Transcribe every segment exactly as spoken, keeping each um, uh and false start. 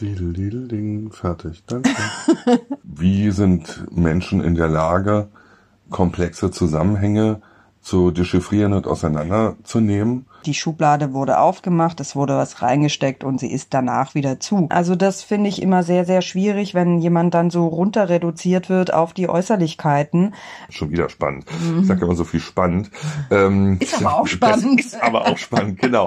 Didel, didel, ding, fertig, danke. Wie sind Menschen in der Lage, komplexe Zusammenhänge zu dechiffrieren und auseinanderzunehmen? Die Schublade wurde aufgemacht, es wurde was reingesteckt und sie ist danach wieder zu. Also das finde ich immer sehr, sehr schwierig, wenn jemand dann so runter reduziert wird auf die Äußerlichkeiten. Schon wieder spannend. Mhm. Ich sage immer so viel spannend. Ähm, ist aber auch spannend. Ist aber auch spannend, genau.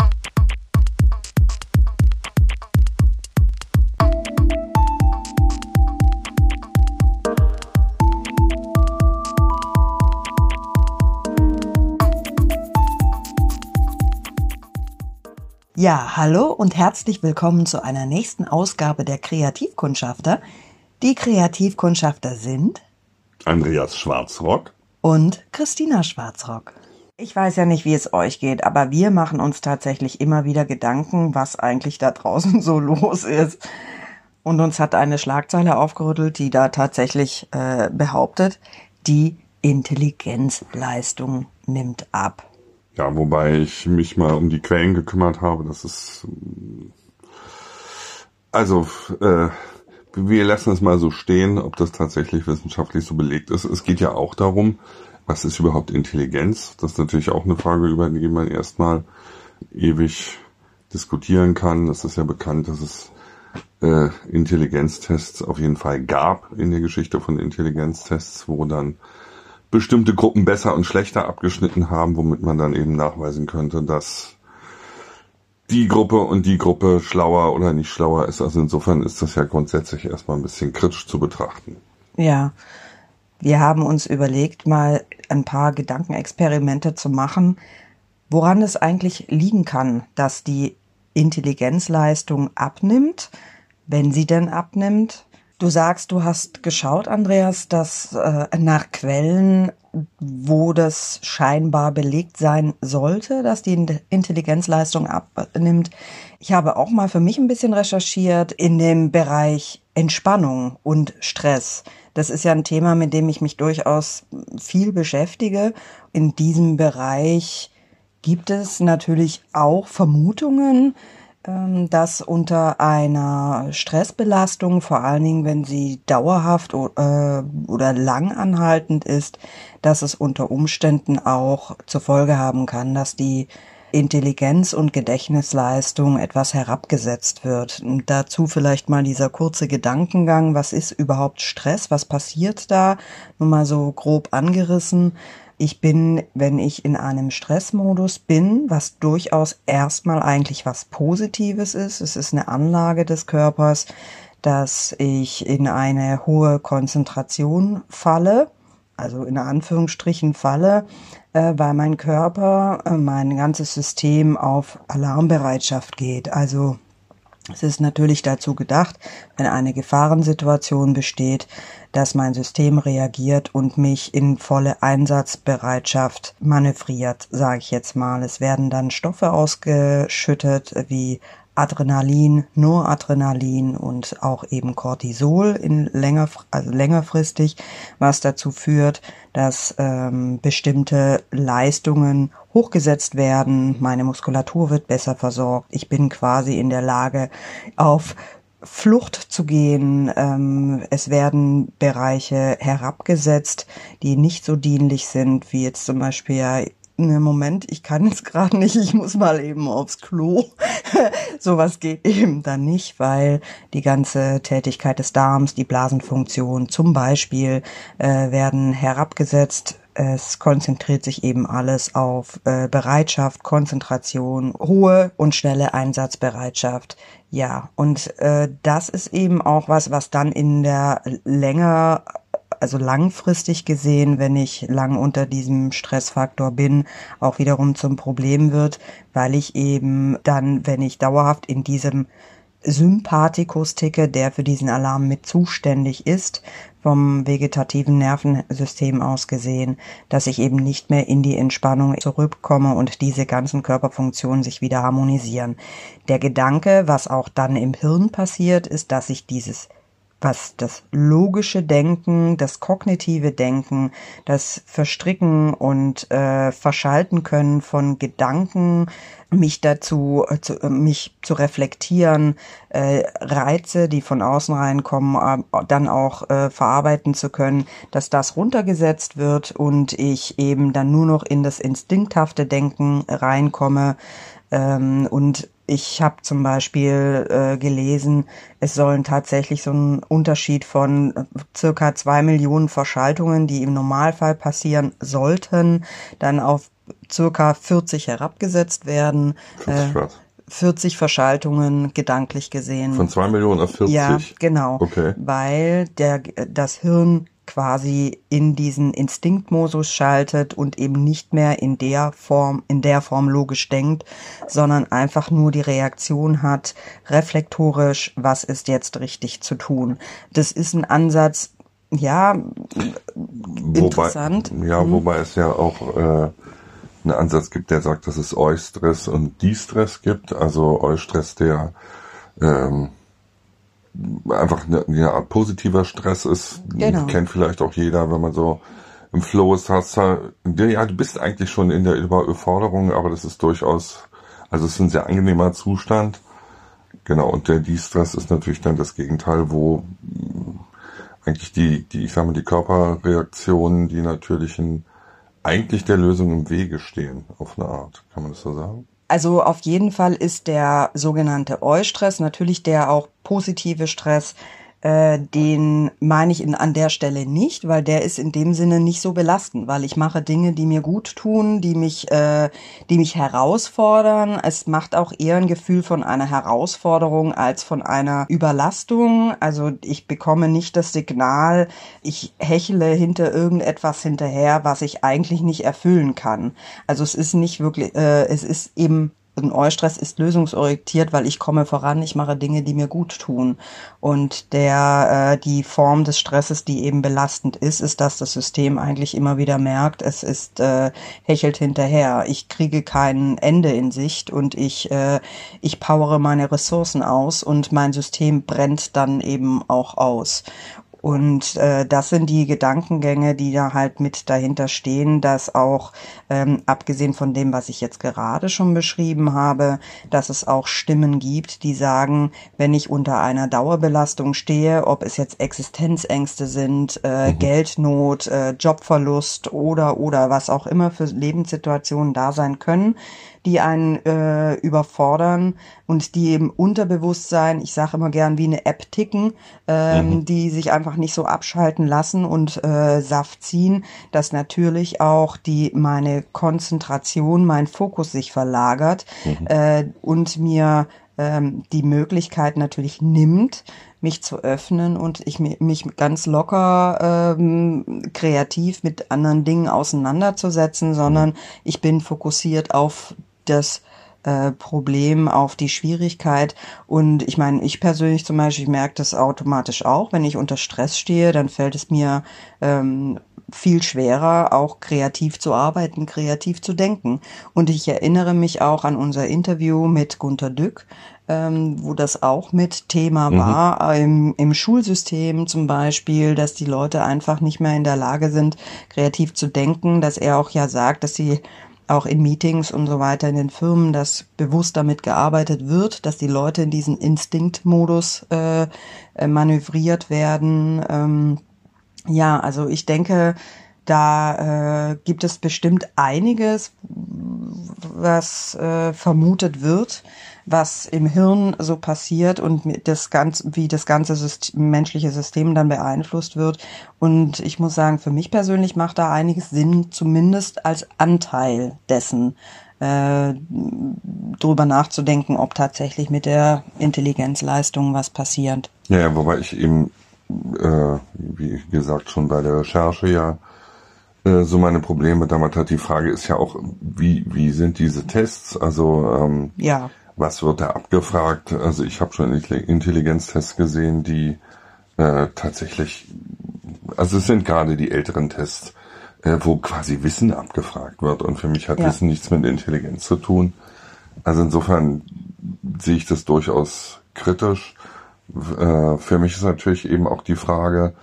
Ja, hallo und herzlich willkommen zu einer nächsten Ausgabe der Kreativkundschafter. Die Kreativkundschafter sind Andreas Schwarzrock und Christina Schwarzrock. Ich weiß ja nicht, wie es euch geht, aber wir machen uns tatsächlich immer wieder Gedanken, was eigentlich da draußen so los ist. Und uns hat eine Schlagzeile aufgerüttelt, die da tatsächlich äh, behauptet, die Intelligenzleistung nimmt ab. Ja, wobei ich mich mal um die Quellen gekümmert habe. Das ist, also, äh, wir lassen es mal so stehen, ob das tatsächlich wissenschaftlich so belegt ist. Es geht ja auch darum, was ist überhaupt Intelligenz? Das ist natürlich auch eine Frage, über die man erstmal ewig diskutieren kann. Es ist ja bekannt, dass es äh, Intelligenztests auf jeden Fall gab in der Geschichte von Intelligenztests, wo dann bestimmte Gruppen besser und schlechter abgeschnitten haben, womit man dann eben nachweisen könnte, dass die Gruppe und die Gruppe schlauer oder nicht schlauer ist. Also insofern ist das ja grundsätzlich erstmal ein bisschen kritisch zu betrachten. Ja, wir haben uns überlegt, mal ein paar Gedankenexperimente zu machen, woran es eigentlich liegen kann, dass die Intelligenzleistung abnimmt, wenn sie denn abnimmt. Du sagst, du hast geschaut, Andreas, dass äh, nach Quellen, wo das scheinbar belegt sein sollte, dass die Intelligenzleistung abnimmt. Ich habe auch mal für mich ein bisschen recherchiert in dem Bereich Entspannung und Stress. Das ist ja ein Thema, mit dem ich mich durchaus viel beschäftige. In diesem Bereich gibt es natürlich auch Vermutungen, dass unter einer Stressbelastung, vor allen Dingen, wenn sie dauerhaft oder lang anhaltend ist, dass es unter Umständen auch zur Folge haben kann, dass die Intelligenz und Gedächtnisleistung etwas herabgesetzt wird. Und dazu vielleicht mal dieser kurze Gedankengang, was ist überhaupt Stress, was passiert da? Nur mal so grob angerissen. Ich bin, wenn ich in einem Stressmodus bin, was durchaus erstmal eigentlich was Positives ist, es ist eine Anlage des Körpers, dass ich in eine hohe Konzentration falle, also in Anführungsstrichen falle, äh, weil mein Körper, äh, mein ganzes System auf Alarmbereitschaft geht. Also es ist natürlich dazu gedacht, wenn eine Gefahrensituation besteht, dass mein System reagiert und mich in volle Einsatzbereitschaft manövriert, sage ich jetzt mal. Es werden dann Stoffe ausgeschüttet wie Adrenalin, Noradrenalin und auch eben Cortisol in länger, also längerfristig, was dazu führt, dass ähm, bestimmte Leistungen hochgesetzt werden. Meine Muskulatur wird besser versorgt. Ich bin quasi in der Lage, auf Flucht zu gehen. Ähm, es werden Bereiche herabgesetzt, die nicht so dienlich sind, wie jetzt zum Beispiel ja, ne, Moment, ich kann jetzt gerade nicht, ich muss mal eben aufs Klo. Sowas geht eben dann nicht, weil die ganze Tätigkeit des Darms, die Blasenfunktion zum Beispiel, äh, werden herabgesetzt. Es konzentriert sich eben alles auf äh, Bereitschaft, Konzentration, hohe und schnelle Einsatzbereitschaft. Ja, und äh, das ist eben auch was, was dann in der länger, also langfristig gesehen, wenn ich lang unter diesem Stressfaktor bin, auch wiederum zum Problem wird, weil ich eben dann, wenn ich dauerhaft in diesem Sympathikus ticke, der für diesen Alarm mit zuständig ist, vom vegetativen Nervensystem aus gesehen, dass ich eben nicht mehr in die Entspannung zurückkomme und diese ganzen Körperfunktionen sich wieder harmonisieren. Der Gedanke, was auch dann im Hirn passiert, ist, dass ich dieses was das logische Denken, das kognitive Denken, das Verstricken und äh, Verschalten können von Gedanken, mich dazu, äh, zu, äh, mich zu reflektieren, äh, Reize, die von außen reinkommen, äh, dann auch äh, verarbeiten zu können, dass das runtergesetzt wird und ich eben dann nur noch in das instinkthafte Denken reinkomme. Ähm, und ich habe zum Beispiel äh, gelesen, es sollen tatsächlich so ein Unterschied von circa zwei Millionen Verschaltungen, die im Normalfall passieren sollten, dann auf circa vierzig herabgesetzt werden. vierzig äh, was? vierzig Verschaltungen gedanklich gesehen. Von zwei Millionen auf vierzig? Ja, genau. Okay. Weil der, das Hirn quasi in diesen Instinktmodus schaltet und eben nicht mehr in der Form, in der Form logisch denkt, sondern einfach nur die Reaktion hat, reflektorisch, was ist jetzt richtig zu tun. Das ist ein Ansatz, ja, interessant. Wobei, ja, mhm. wobei es ja auch äh, einen Ansatz gibt, der sagt, dass es Eustress und Distress gibt. Also Eustress, der ähm, einfach eine, eine Art positiver Stress ist. Genau. Kennt vielleicht auch jeder, wenn man so im Flow ist, hast du, ja, du bist eigentlich schon in der Überforderung, aber das ist durchaus, also es ist ein sehr angenehmer Zustand. Genau, und der Distress ist natürlich dann das Gegenteil, wo eigentlich die, die, ich sag mal, die Körperreaktionen, die natürlichen, eigentlich der Lösung im Wege stehen, auf eine Art. Kann man das so sagen? Also auf jeden Fall ist der sogenannte Eustress natürlich der auch positive Stress, äh, den meine ich in, an der Stelle nicht, weil der ist in dem Sinne nicht so belastend, weil ich mache Dinge, die mir gut tun, die mich, äh, die mich herausfordern. Es macht auch eher ein Gefühl von einer Herausforderung als von einer Überlastung. Also ich bekomme nicht das Signal, ich hechle hinter irgendetwas hinterher, was ich eigentlich nicht erfüllen kann. Also es ist nicht wirklich, äh, es ist eben ein Eustress ist lösungsorientiert, weil ich komme voran, ich mache Dinge, die mir gut tun. Und der äh, die Form des Stresses, die eben belastend ist, ist, dass das System eigentlich immer wieder merkt, es ist äh, hechelt hinterher. Ich kriege kein Ende in Sicht und ich äh, ich powere meine Ressourcen aus und mein System brennt dann eben auch aus. Und äh, das sind die Gedankengänge, die da halt mit dahinter stehen, dass auch, ähm, abgesehen von dem, was ich jetzt gerade schon beschrieben habe, dass es auch Stimmen gibt, die sagen, wenn ich unter einer Dauerbelastung stehe, ob es jetzt Existenzängste sind, äh, mhm. Geldnot, äh, Jobverlust oder oder was auch immer für Lebenssituationen da sein können, die einen äh, überfordern und die im Unterbewusstsein, ich sage immer gern wie eine App ticken, ähm, mhm. die sich einfach nicht so abschalten lassen und äh, Saft ziehen, dass natürlich auch die meine Konzentration, mein Fokus sich verlagert mhm. äh, und mir ähm, die Möglichkeit natürlich nimmt, mich zu öffnen und ich mich ganz locker ähm, kreativ mit anderen Dingen auseinanderzusetzen, sondern ich bin fokussiert auf das äh, Problem, auf die Schwierigkeit. Und ich meine, ich persönlich zum Beispiel, ich merke das automatisch auch, wenn ich unter Stress stehe, dann fällt es mir ähm, viel schwerer, auch kreativ zu arbeiten, kreativ zu denken. Und ich erinnere mich auch an unser Interview mit Gunter Dück, ähm, wo das auch mit Thema mhm. war, im, im Schulsystem zum Beispiel, dass die Leute einfach nicht mehr in der Lage sind, kreativ zu denken, dass er auch ja sagt, dass sie auch in Meetings und so weiter in den Firmen, dass bewusst damit gearbeitet wird, dass die Leute in diesen Instinktmodus äh, manövriert werden. Ähm, ja, also ich denke, da äh, gibt es bestimmt einiges, was äh, vermutet wird, was im Hirn so passiert und das ganze, wie das ganze System, menschliche System dann beeinflusst wird. Und ich muss sagen, für mich persönlich macht da einiges Sinn, zumindest als Anteil dessen äh, drüber nachzudenken, ob tatsächlich mit der Intelligenzleistung was passiert. Ja, ja, wobei ich eben, äh, wie gesagt, schon bei der Recherche ja äh, so meine Probleme damit hat. Die Frage ist ja auch, wie wie sind diese Tests? Also ähm, ja. Was wird da abgefragt? Also ich habe schon Intelligenztests gesehen, die äh, tatsächlich, also es sind gerade die älteren Tests, äh, wo quasi Wissen abgefragt wird. Und für mich hat ja. Wissen nichts mit Intelligenz zu tun. Also insofern sehe ich das durchaus kritisch. Äh, für mich ist natürlich eben auch die Frage,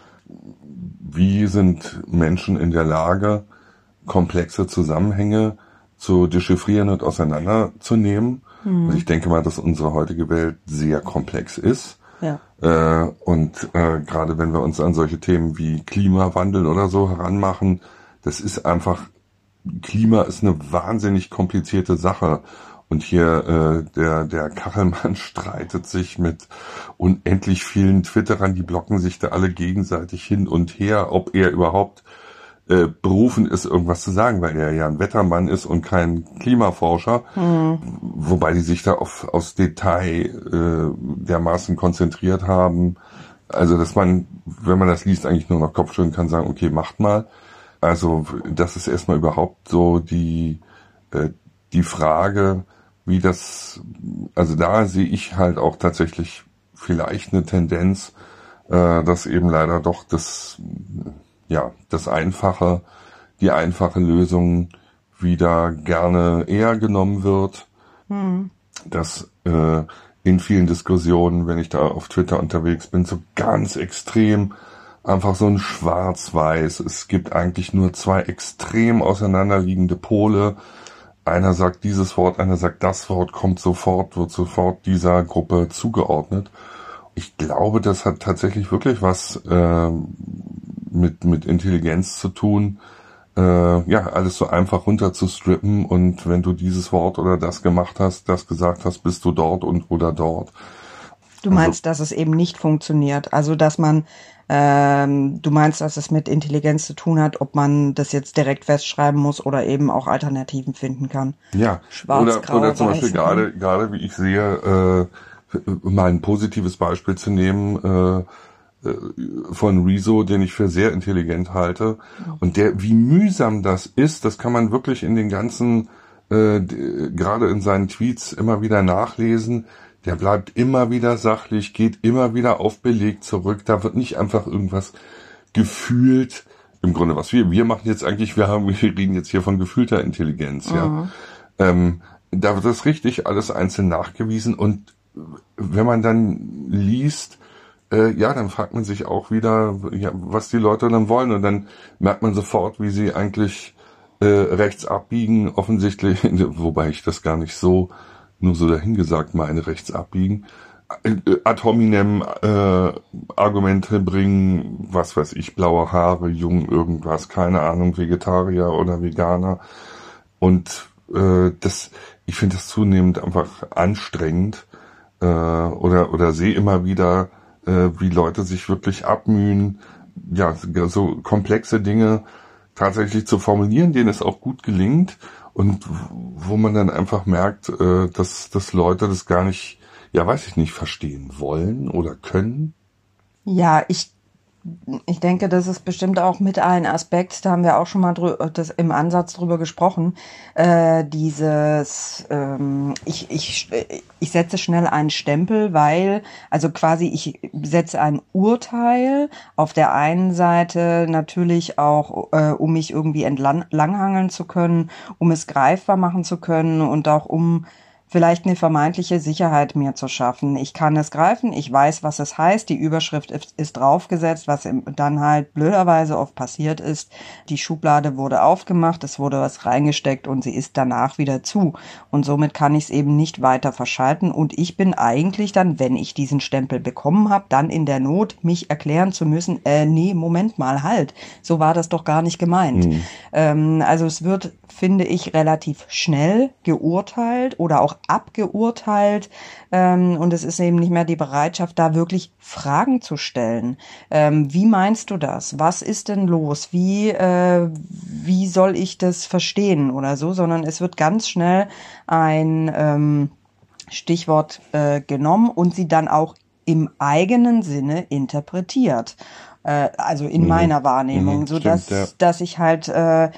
wie sind Menschen in der Lage, komplexe Zusammenhänge zu dechiffrieren und auseinanderzunehmen. Mhm. Und ich denke mal, dass unsere heutige Welt sehr komplex ist. Ja. Äh, und äh, gerade wenn wir uns an solche Themen wie Klimawandel oder so heranmachen, das ist einfach, Klima ist eine wahnsinnig komplizierte Sache. Und hier äh, der der Kachelmann streitet sich mit unendlich vielen Twitterern, die blocken sich da alle gegenseitig hin und her, ob er überhaupt äh, berufen ist, irgendwas zu sagen, weil er ja ein Wettermann ist und kein Klimaforscher. Mhm. Wobei die sich da auf aufs Detail äh, dermaßen konzentriert haben. Also dass man, wenn man das liest, eigentlich nur noch Kopfschütteln kann, sagen, okay, macht mal. Also das ist erstmal überhaupt so die äh, die Frage, wie das, also da sehe ich halt auch tatsächlich vielleicht eine Tendenz, äh, dass eben leider doch das, ja, das Einfache, die einfache Lösung wieder gerne eher genommen wird. Mhm. Dass äh, in vielen Diskussionen, wenn ich da auf Twitter unterwegs bin, so ganz extrem einfach so ein Schwarz-Weiß. Es gibt eigentlich nur zwei extrem auseinanderliegende Pole. Einer sagt dieses Wort, einer sagt das Wort, kommt sofort, wird sofort dieser Gruppe zugeordnet. Ich glaube, das hat tatsächlich wirklich was äh, mit mit Intelligenz zu tun, äh, ja, alles so einfach runter zu strippen, und wenn du dieses Wort oder das gemacht hast, das gesagt hast, bist du dort und oder dort. Du meinst, also, dass es eben nicht funktioniert, also dass man Ähm, du meinst, dass es mit Intelligenz zu tun hat, ob man das jetzt direkt festschreiben muss oder eben auch Alternativen finden kann. Ja, Schwarz, oder, grau, oder zum weiß, Beispiel gerade, gerade wie ich sehe, äh, mal ein positives Beispiel zu nehmen, äh, von Rezo, den ich für sehr intelligent halte. Ja. Und der, wie mühsam das ist, das kann man wirklich in den ganzen, äh, gerade in seinen Tweets immer wieder nachlesen. Der bleibt immer wieder sachlich, geht immer wieder auf Beleg zurück. Da wird nicht einfach irgendwas gefühlt. Im Grunde, was wir, wir machen jetzt eigentlich, wir haben, wir reden jetzt hier von gefühlter Intelligenz, mhm. ja. Ähm, da wird das richtig alles einzeln nachgewiesen, und wenn man dann liest, äh, ja, dann fragt man sich auch wieder, ja, was die Leute dann wollen, und dann merkt man sofort, wie sie eigentlich äh, rechts abbiegen, offensichtlich, wobei ich das gar nicht so nur so dahingesagt meine, rechts abbiegen, ad hominem äh, Argumente bringen, was weiß ich, blaue Haare, jung, irgendwas, keine Ahnung, Vegetarier oder Veganer. Und äh, das, ich finde das zunehmend einfach anstrengend, äh, oder oder sehe immer wieder, äh, wie Leute sich wirklich abmühen, ja, so komplexe Dinge tatsächlich zu formulieren, denen es auch gut gelingt. Und wo man dann einfach merkt, äh, dass, dass Leute das gar nicht, ja, weiß ich nicht, verstehen wollen oder können. Ja, ich, ich denke, das ist bestimmt auch mit ein Aspekt, da haben wir auch schon mal drü- das im Ansatz drüber gesprochen, äh, dieses, ähm, ich, ich, ich setze schnell einen Stempel, weil, also quasi ich setze ein Urteil, auf der einen Seite natürlich auch, äh, um mich irgendwie entlanghangeln zu können, um es greifbar machen zu können und auch um vielleicht eine vermeintliche Sicherheit mir zu schaffen. Ich kann es greifen, ich weiß, was es heißt, die Überschrift ist, ist draufgesetzt, was dann halt blöderweise oft passiert ist. Die Schublade wurde aufgemacht, es wurde was reingesteckt und sie ist danach wieder zu. Und somit kann ich es eben nicht weiter verschalten, und ich bin eigentlich dann, wenn ich diesen Stempel bekommen habe, dann in der Not, mich erklären zu müssen, äh, nee, Moment mal, halt, so war das doch gar nicht gemeint. Mhm. Ähm, also es wird, finde ich, relativ schnell geurteilt oder auch abgeurteilt, ähm, und es ist eben nicht mehr die Bereitschaft, da wirklich Fragen zu stellen. Ähm, wie meinst du das? Was ist denn los? Wie, äh, wie soll ich das verstehen oder so? Sondern es wird ganz schnell ein ähm, Stichwort äh, genommen und sie dann auch im eigenen Sinne interpretiert. Äh, also in mhm. meiner Wahrnehmung, mhm, so stimmt, dass, ja. dass ich halt äh,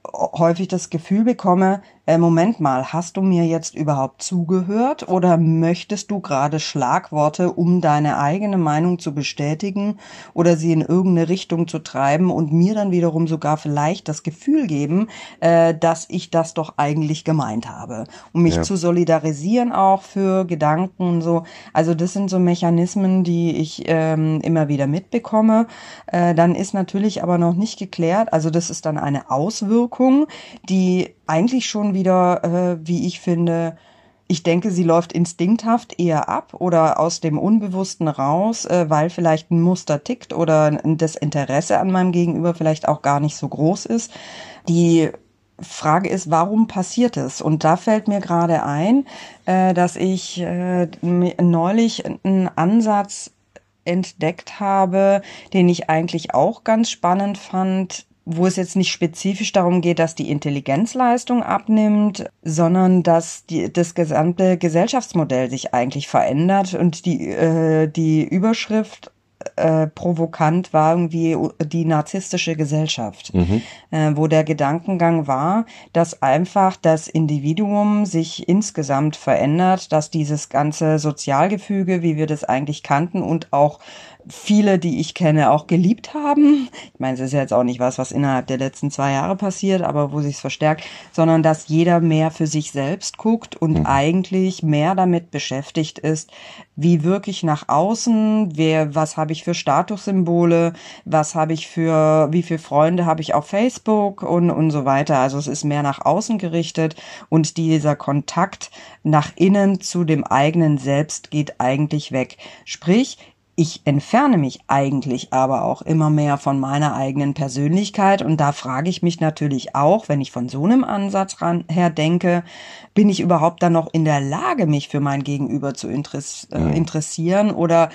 häufig das Gefühl bekomme, äh, Moment mal, hast du mir jetzt überhaupt zugehört oder möchtest du gerade Schlagworte, um deine eigene Meinung zu bestätigen oder sie in irgendeine Richtung zu treiben und mir dann wiederum sogar vielleicht das Gefühl geben, äh, dass ich das doch eigentlich gemeint habe, um mich ja. zu solidarisieren auch für Gedanken und so. Also das sind so Mechanismen, die ich ähm, immer wieder mitbekomme. Äh, dann ist natürlich aber noch nicht geklärt, also das ist dann eine Auswirkung, die eigentlich schon wieder, äh, wie ich finde, ich denke, sie läuft instinkthaft eher ab oder aus dem Unbewussten raus, äh, weil vielleicht ein Muster tickt oder das Interesse an meinem Gegenüber vielleicht auch gar nicht so groß ist. Die Frage ist, warum passiert es? Und da fällt mir gerade ein, äh, dass ich äh, neulich einen Ansatz entdeckt habe, den ich eigentlich auch ganz spannend fand, wo es jetzt nicht spezifisch darum geht, dass die Intelligenzleistung abnimmt, sondern dass die, das gesamte Gesellschaftsmodell sich eigentlich verändert und die, äh, die Überschrift äh, provokant war irgendwie die narzisstische Gesellschaft, mhm. äh, wo der Gedankengang war, dass einfach das Individuum sich insgesamt verändert, dass dieses ganze Sozialgefüge, wie wir das eigentlich kannten und auch viele, die ich kenne, auch geliebt haben. Ich meine, es ist ja jetzt auch nicht was, was innerhalb der letzten zwei Jahre passiert, aber wo sich's verstärkt, sondern dass jeder mehr für sich selbst guckt und mhm. eigentlich mehr damit beschäftigt ist, wie wirklich nach außen, wer, was habe ich für Statussymbole, was habe ich für, wie viele Freunde habe ich auf Facebook und, und so weiter. Also es ist mehr nach außen gerichtet und dieser Kontakt nach innen zu dem eigenen Selbst geht eigentlich weg. Sprich, ich entferne mich eigentlich aber auch immer mehr von meiner eigenen Persönlichkeit und da frage ich mich natürlich auch, wenn ich von so einem Ansatz ran, her denke, bin ich überhaupt dann noch in der Lage, mich für mein Gegenüber zu interess- äh, interessieren oder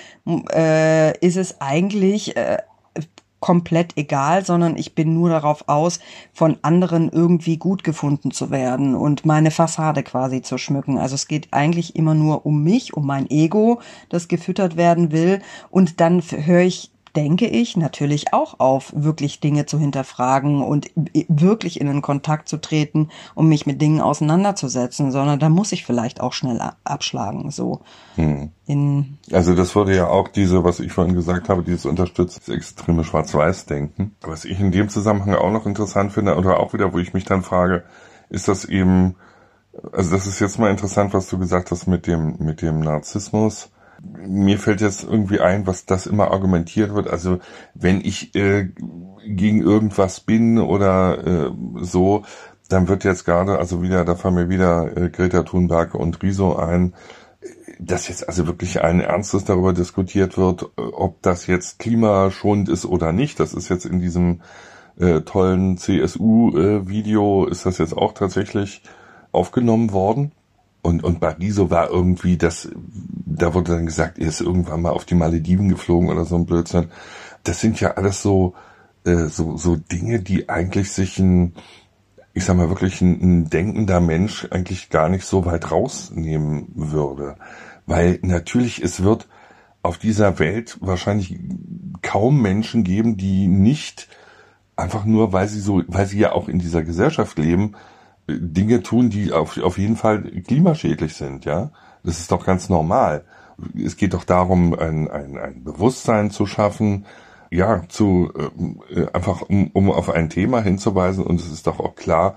äh, ist es eigentlich äh, komplett egal, sondern ich bin nur darauf aus, von anderen irgendwie gut gefunden zu werden und meine Fassade quasi zu schmücken. Also es geht eigentlich immer nur um mich, um mein Ego, das gefüttert werden will. Und dann höre ich, denke ich, natürlich auch auf, wirklich Dinge zu hinterfragen und wirklich in den Kontakt zu treten, um mich mit Dingen auseinanderzusetzen, sondern da muss ich vielleicht auch schnell abschlagen, so. Hm. In also das würde ja auch diese, was ich vorhin gesagt habe, dieses unterstützt das extreme Schwarz-Weiß-Denken. Was ich in dem Zusammenhang auch noch interessant finde, oder auch wieder, wo ich mich dann frage, ist das eben, also das ist jetzt mal interessant, was du gesagt hast mit dem, mit dem Narzissmus. Mir fällt jetzt irgendwie ein, was das immer argumentiert wird. Also wenn ich äh, gegen irgendwas bin oder äh, so, dann wird jetzt gerade, also wieder, da fallen mir wieder äh, Greta Thunberg und Riso ein, dass jetzt also wirklich ein Ernstes darüber diskutiert wird, ob das jetzt klimaschonend ist oder nicht. Das ist jetzt in diesem äh, tollen C S U-Video, äh, ist das jetzt auch tatsächlich aufgenommen worden. Und, und bei Riso war irgendwie das, da wurde dann gesagt, er ist irgendwann mal auf die Malediven geflogen oder so ein Blödsinn. Das sind ja alles so, äh, so, so Dinge, die eigentlich sich ein, ich sag mal wirklich ein, ein denkender Mensch eigentlich gar nicht so weit rausnehmen würde. Weil natürlich, es wird auf dieser Welt wahrscheinlich kaum Menschen geben, die nicht einfach nur, weil sie so, weil sie ja auch in dieser Gesellschaft leben, Dinge tun, die auf, auf jeden Fall klimaschädlich sind, ja. Das ist doch ganz normal. Es geht doch darum, ein, ein, ein Bewusstsein zu schaffen, ja, zu, äh, einfach um, um auf ein Thema hinzuweisen. Und es ist doch auch klar,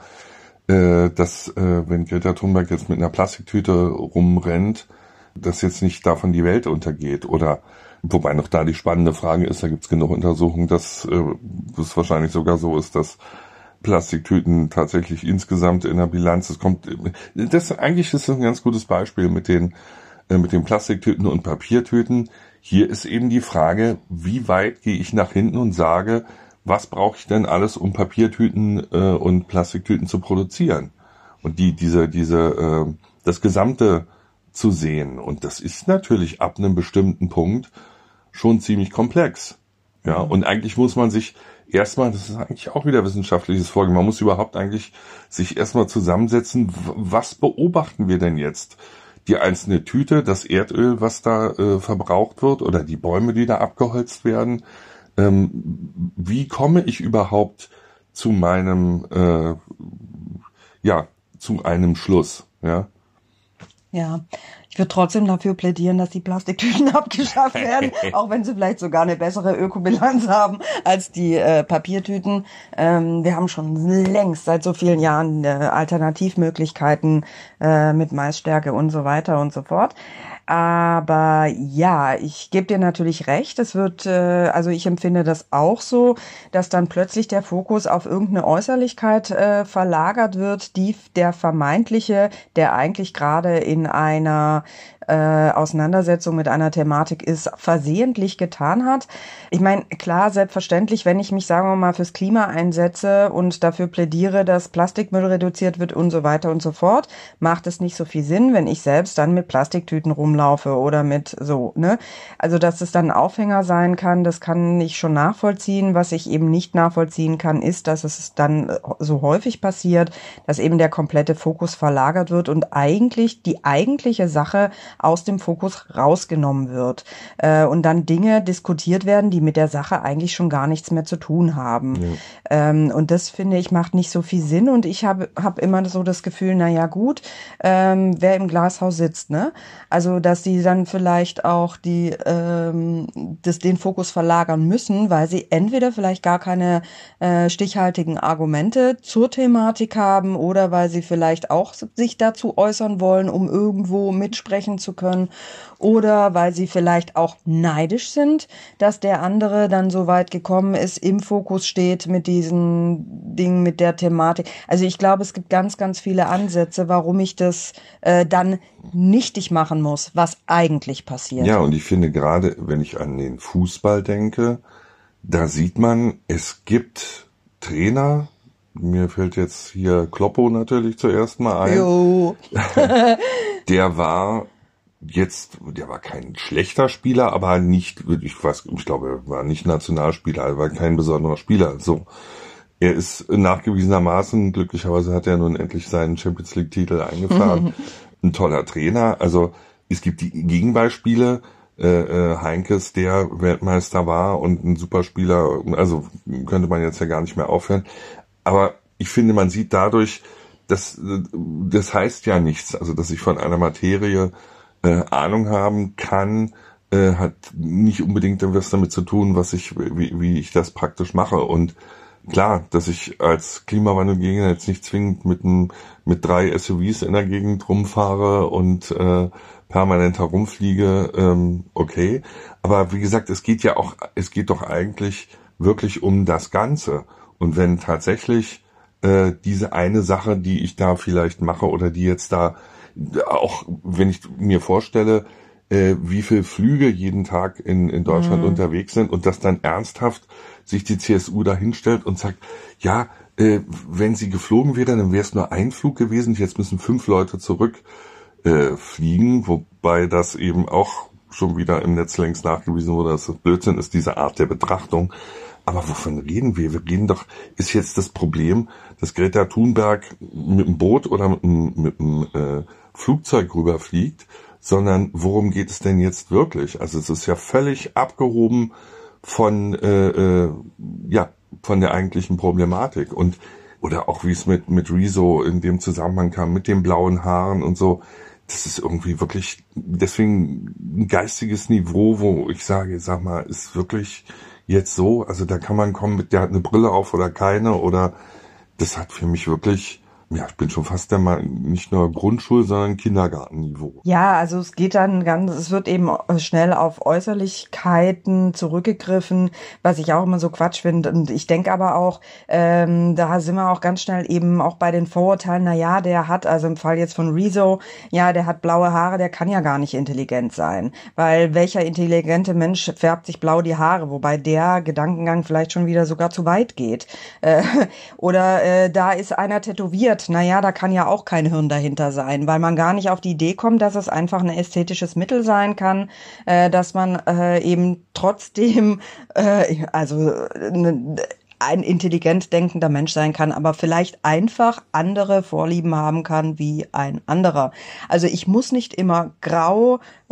äh, dass, äh, wenn Greta Thunberg jetzt mit einer Plastiktüte rumrennt, dass jetzt nicht davon die Welt untergeht. Oder, wobei noch da die spannende Frage ist, da gibt's genug Untersuchungen, dass äh, es wahrscheinlich sogar so ist, dass Plastiktüten tatsächlich insgesamt in der Bilanz, es kommt, das eigentlich ist das ein ganz gutes Beispiel mit den, äh, mit den Plastiktüten und Papiertüten. Hier ist eben die Frage, wie weit gehe ich nach hinten und sage, was brauche ich denn alles, um Papiertüten äh, und Plastiktüten zu produzieren? Und die, diese, diese, äh, das Gesamte zu sehen. Und das ist natürlich ab einem bestimmten Punkt schon ziemlich komplex. Ja, und eigentlich muss man sich erstmal, das ist eigentlich auch wieder wissenschaftliches Vorgehen, man muss überhaupt eigentlich sich erstmal zusammensetzen, was beobachten wir denn jetzt? Die einzelne Tüte, das Erdöl, was da äh, verbraucht wird, oder die Bäume, die da abgeholzt werden. Ähm, wie komme ich überhaupt zu meinem, äh, ja, zu einem Schluss, ja. Ja, ich würde trotzdem dafür plädieren, dass die Plastiktüten abgeschafft werden, auch wenn sie vielleicht sogar eine bessere Ökobilanz haben als die äh, Papiertüten. Ähm, wir haben schon längst seit so vielen Jahren äh, Alternativmöglichkeiten äh, mit Maisstärke und so weiter und so fort. Aber ja, ich gebe dir natürlich recht. Es wird, äh, also ich empfinde das auch so, dass dann plötzlich der Fokus auf irgendeine Äußerlichkeit äh, verlagert wird, die der vermeintliche, der eigentlich gerade in einer äh, Auseinandersetzung mit einer Thematik ist, versehentlich getan hat. Ich meine, klar, selbstverständlich, wenn ich mich, sagen wir mal, fürs Klima einsetze und dafür plädiere, dass Plastikmüll reduziert wird und so weiter und so fort, macht es nicht so viel Sinn, wenn ich selbst dann mit Plastiktüten rumlaufe oder mit so, ne? Also, dass es dann ein Aufhänger sein kann, das kann ich schon nachvollziehen. Was ich eben nicht nachvollziehen kann, ist, dass es dann so häufig passiert, dass eben der komplette Fokus verlagert wird und eigentlich die eigentliche Sache aus dem Fokus rausgenommen wird äh, und dann Dinge diskutiert werden, die mit der Sache eigentlich schon gar nichts mehr zu tun haben. Ja. Ähm, und das, finde ich, macht nicht so viel Sinn und ich habe hab immer so das Gefühl, na ja gut, ähm, wer im Glashaus sitzt, ne? Also, dass die dann vielleicht auch die ähm, das, den Fokus verlagern müssen, weil sie entweder vielleicht gar keine äh, stichhaltigen Argumente zur Thematik haben oder weil sie vielleicht auch sich dazu äußern wollen, um irgendwo mitsprechen zu können oder weil sie vielleicht auch neidisch sind, dass der andere dann so weit gekommen ist, im Fokus steht mit diesen Dingen, mit der Thematik. Also ich glaube, es gibt ganz, ganz viele Ansätze, warum ich das äh, dann nichtig machen muss, was eigentlich passiert. Ja, und ich finde gerade, wenn ich an den Fußball denke, da sieht man, es gibt Trainer, mir fällt jetzt hier Kloppo natürlich zuerst mal ein. Jo. Der war jetzt, der war kein schlechter Spieler, aber nicht, ich weiß, ich glaube, er war nicht Nationalspieler, er war kein besonderer Spieler. So, er ist nachgewiesenermaßen, glücklicherweise hat er nun endlich seinen Champions League Titel eingefahren. Ein toller Trainer. Also es gibt die Gegenbeispiele. Äh, äh, Heinkes, der Weltmeister war und ein Superspieler. Also könnte man jetzt ja gar nicht mehr aufhören. Aber ich finde, man sieht dadurch, dass das heißt ja nichts. Also dass ich von einer Materie äh, Ahnung haben kann, äh, hat nicht unbedingt was damit zu tun, was ich, wie, wie ich das praktisch mache. Und klar, dass ich als Klimawandelgegner jetzt nicht zwingend mit einem, mit drei S U Vs in der Gegend rumfahre und äh, permanent herumfliege, ähm, okay. Aber wie gesagt, es geht ja auch, es geht doch eigentlich wirklich um das Ganze. Und wenn tatsächlich äh, diese eine Sache, die ich da vielleicht mache oder die jetzt da auch, wenn ich mir vorstelle, äh, wie viel Flüge jeden Tag in, in Deutschland mhm. unterwegs sind und das dann ernsthaft sich die C S U da hinstellt und sagt, ja, äh, wenn sie geflogen wäre, dann wäre es nur ein Flug gewesen, jetzt müssen fünf Leute zurück äh, fliegen, wobei das eben auch schon wieder im Netz längst nachgewiesen wurde, dass das Blödsinn ist, diese Art der Betrachtung. Aber wovon reden wir? Wir reden doch, ist jetzt das Problem, dass Greta Thunberg mit dem Boot oder mit dem, mit dem äh, Flugzeug rüberfliegt, sondern worum geht es denn jetzt wirklich? Also es ist ja völlig abgehoben von äh, äh, ja von der eigentlichen Problematik und oder auch wie es mit mit Rezo in dem Zusammenhang kam mit den blauen Haaren und so. Das ist irgendwie wirklich deswegen ein geistiges Niveau, wo ich sage, sag mal, ist wirklich jetzt so, also da kann man kommen mit, der hat eine Brille auf oder keine oder das hat für mich wirklich, ja, ich bin schon fast der Mal nicht nur Grundschul-, sondern Kindergartenniveau. Ja, also es geht dann ganz, es wird eben schnell auf Äußerlichkeiten zurückgegriffen, was ich auch immer so Quatsch finde. Und ich denke aber auch, ähm, da sind wir auch ganz schnell eben auch bei den Vorurteilen, na ja, der hat, also im Fall jetzt von Rezo, ja, der hat blaue Haare, der kann ja gar nicht intelligent sein. Weil welcher intelligente Mensch färbt sich blau die Haare, wobei der Gedankengang vielleicht schon wieder sogar zu weit geht. Äh, oder äh, da ist einer tätowiert, naja, da kann ja auch kein Hirn dahinter sein, weil man gar nicht auf die Idee kommt, dass es einfach ein ästhetisches Mittel sein kann, äh, dass man äh, eben trotzdem, äh, also ne, ein intelligent denkender Mensch sein kann, aber vielleicht einfach andere Vorlieben haben kann wie ein anderer. Also ich muss nicht immer grau,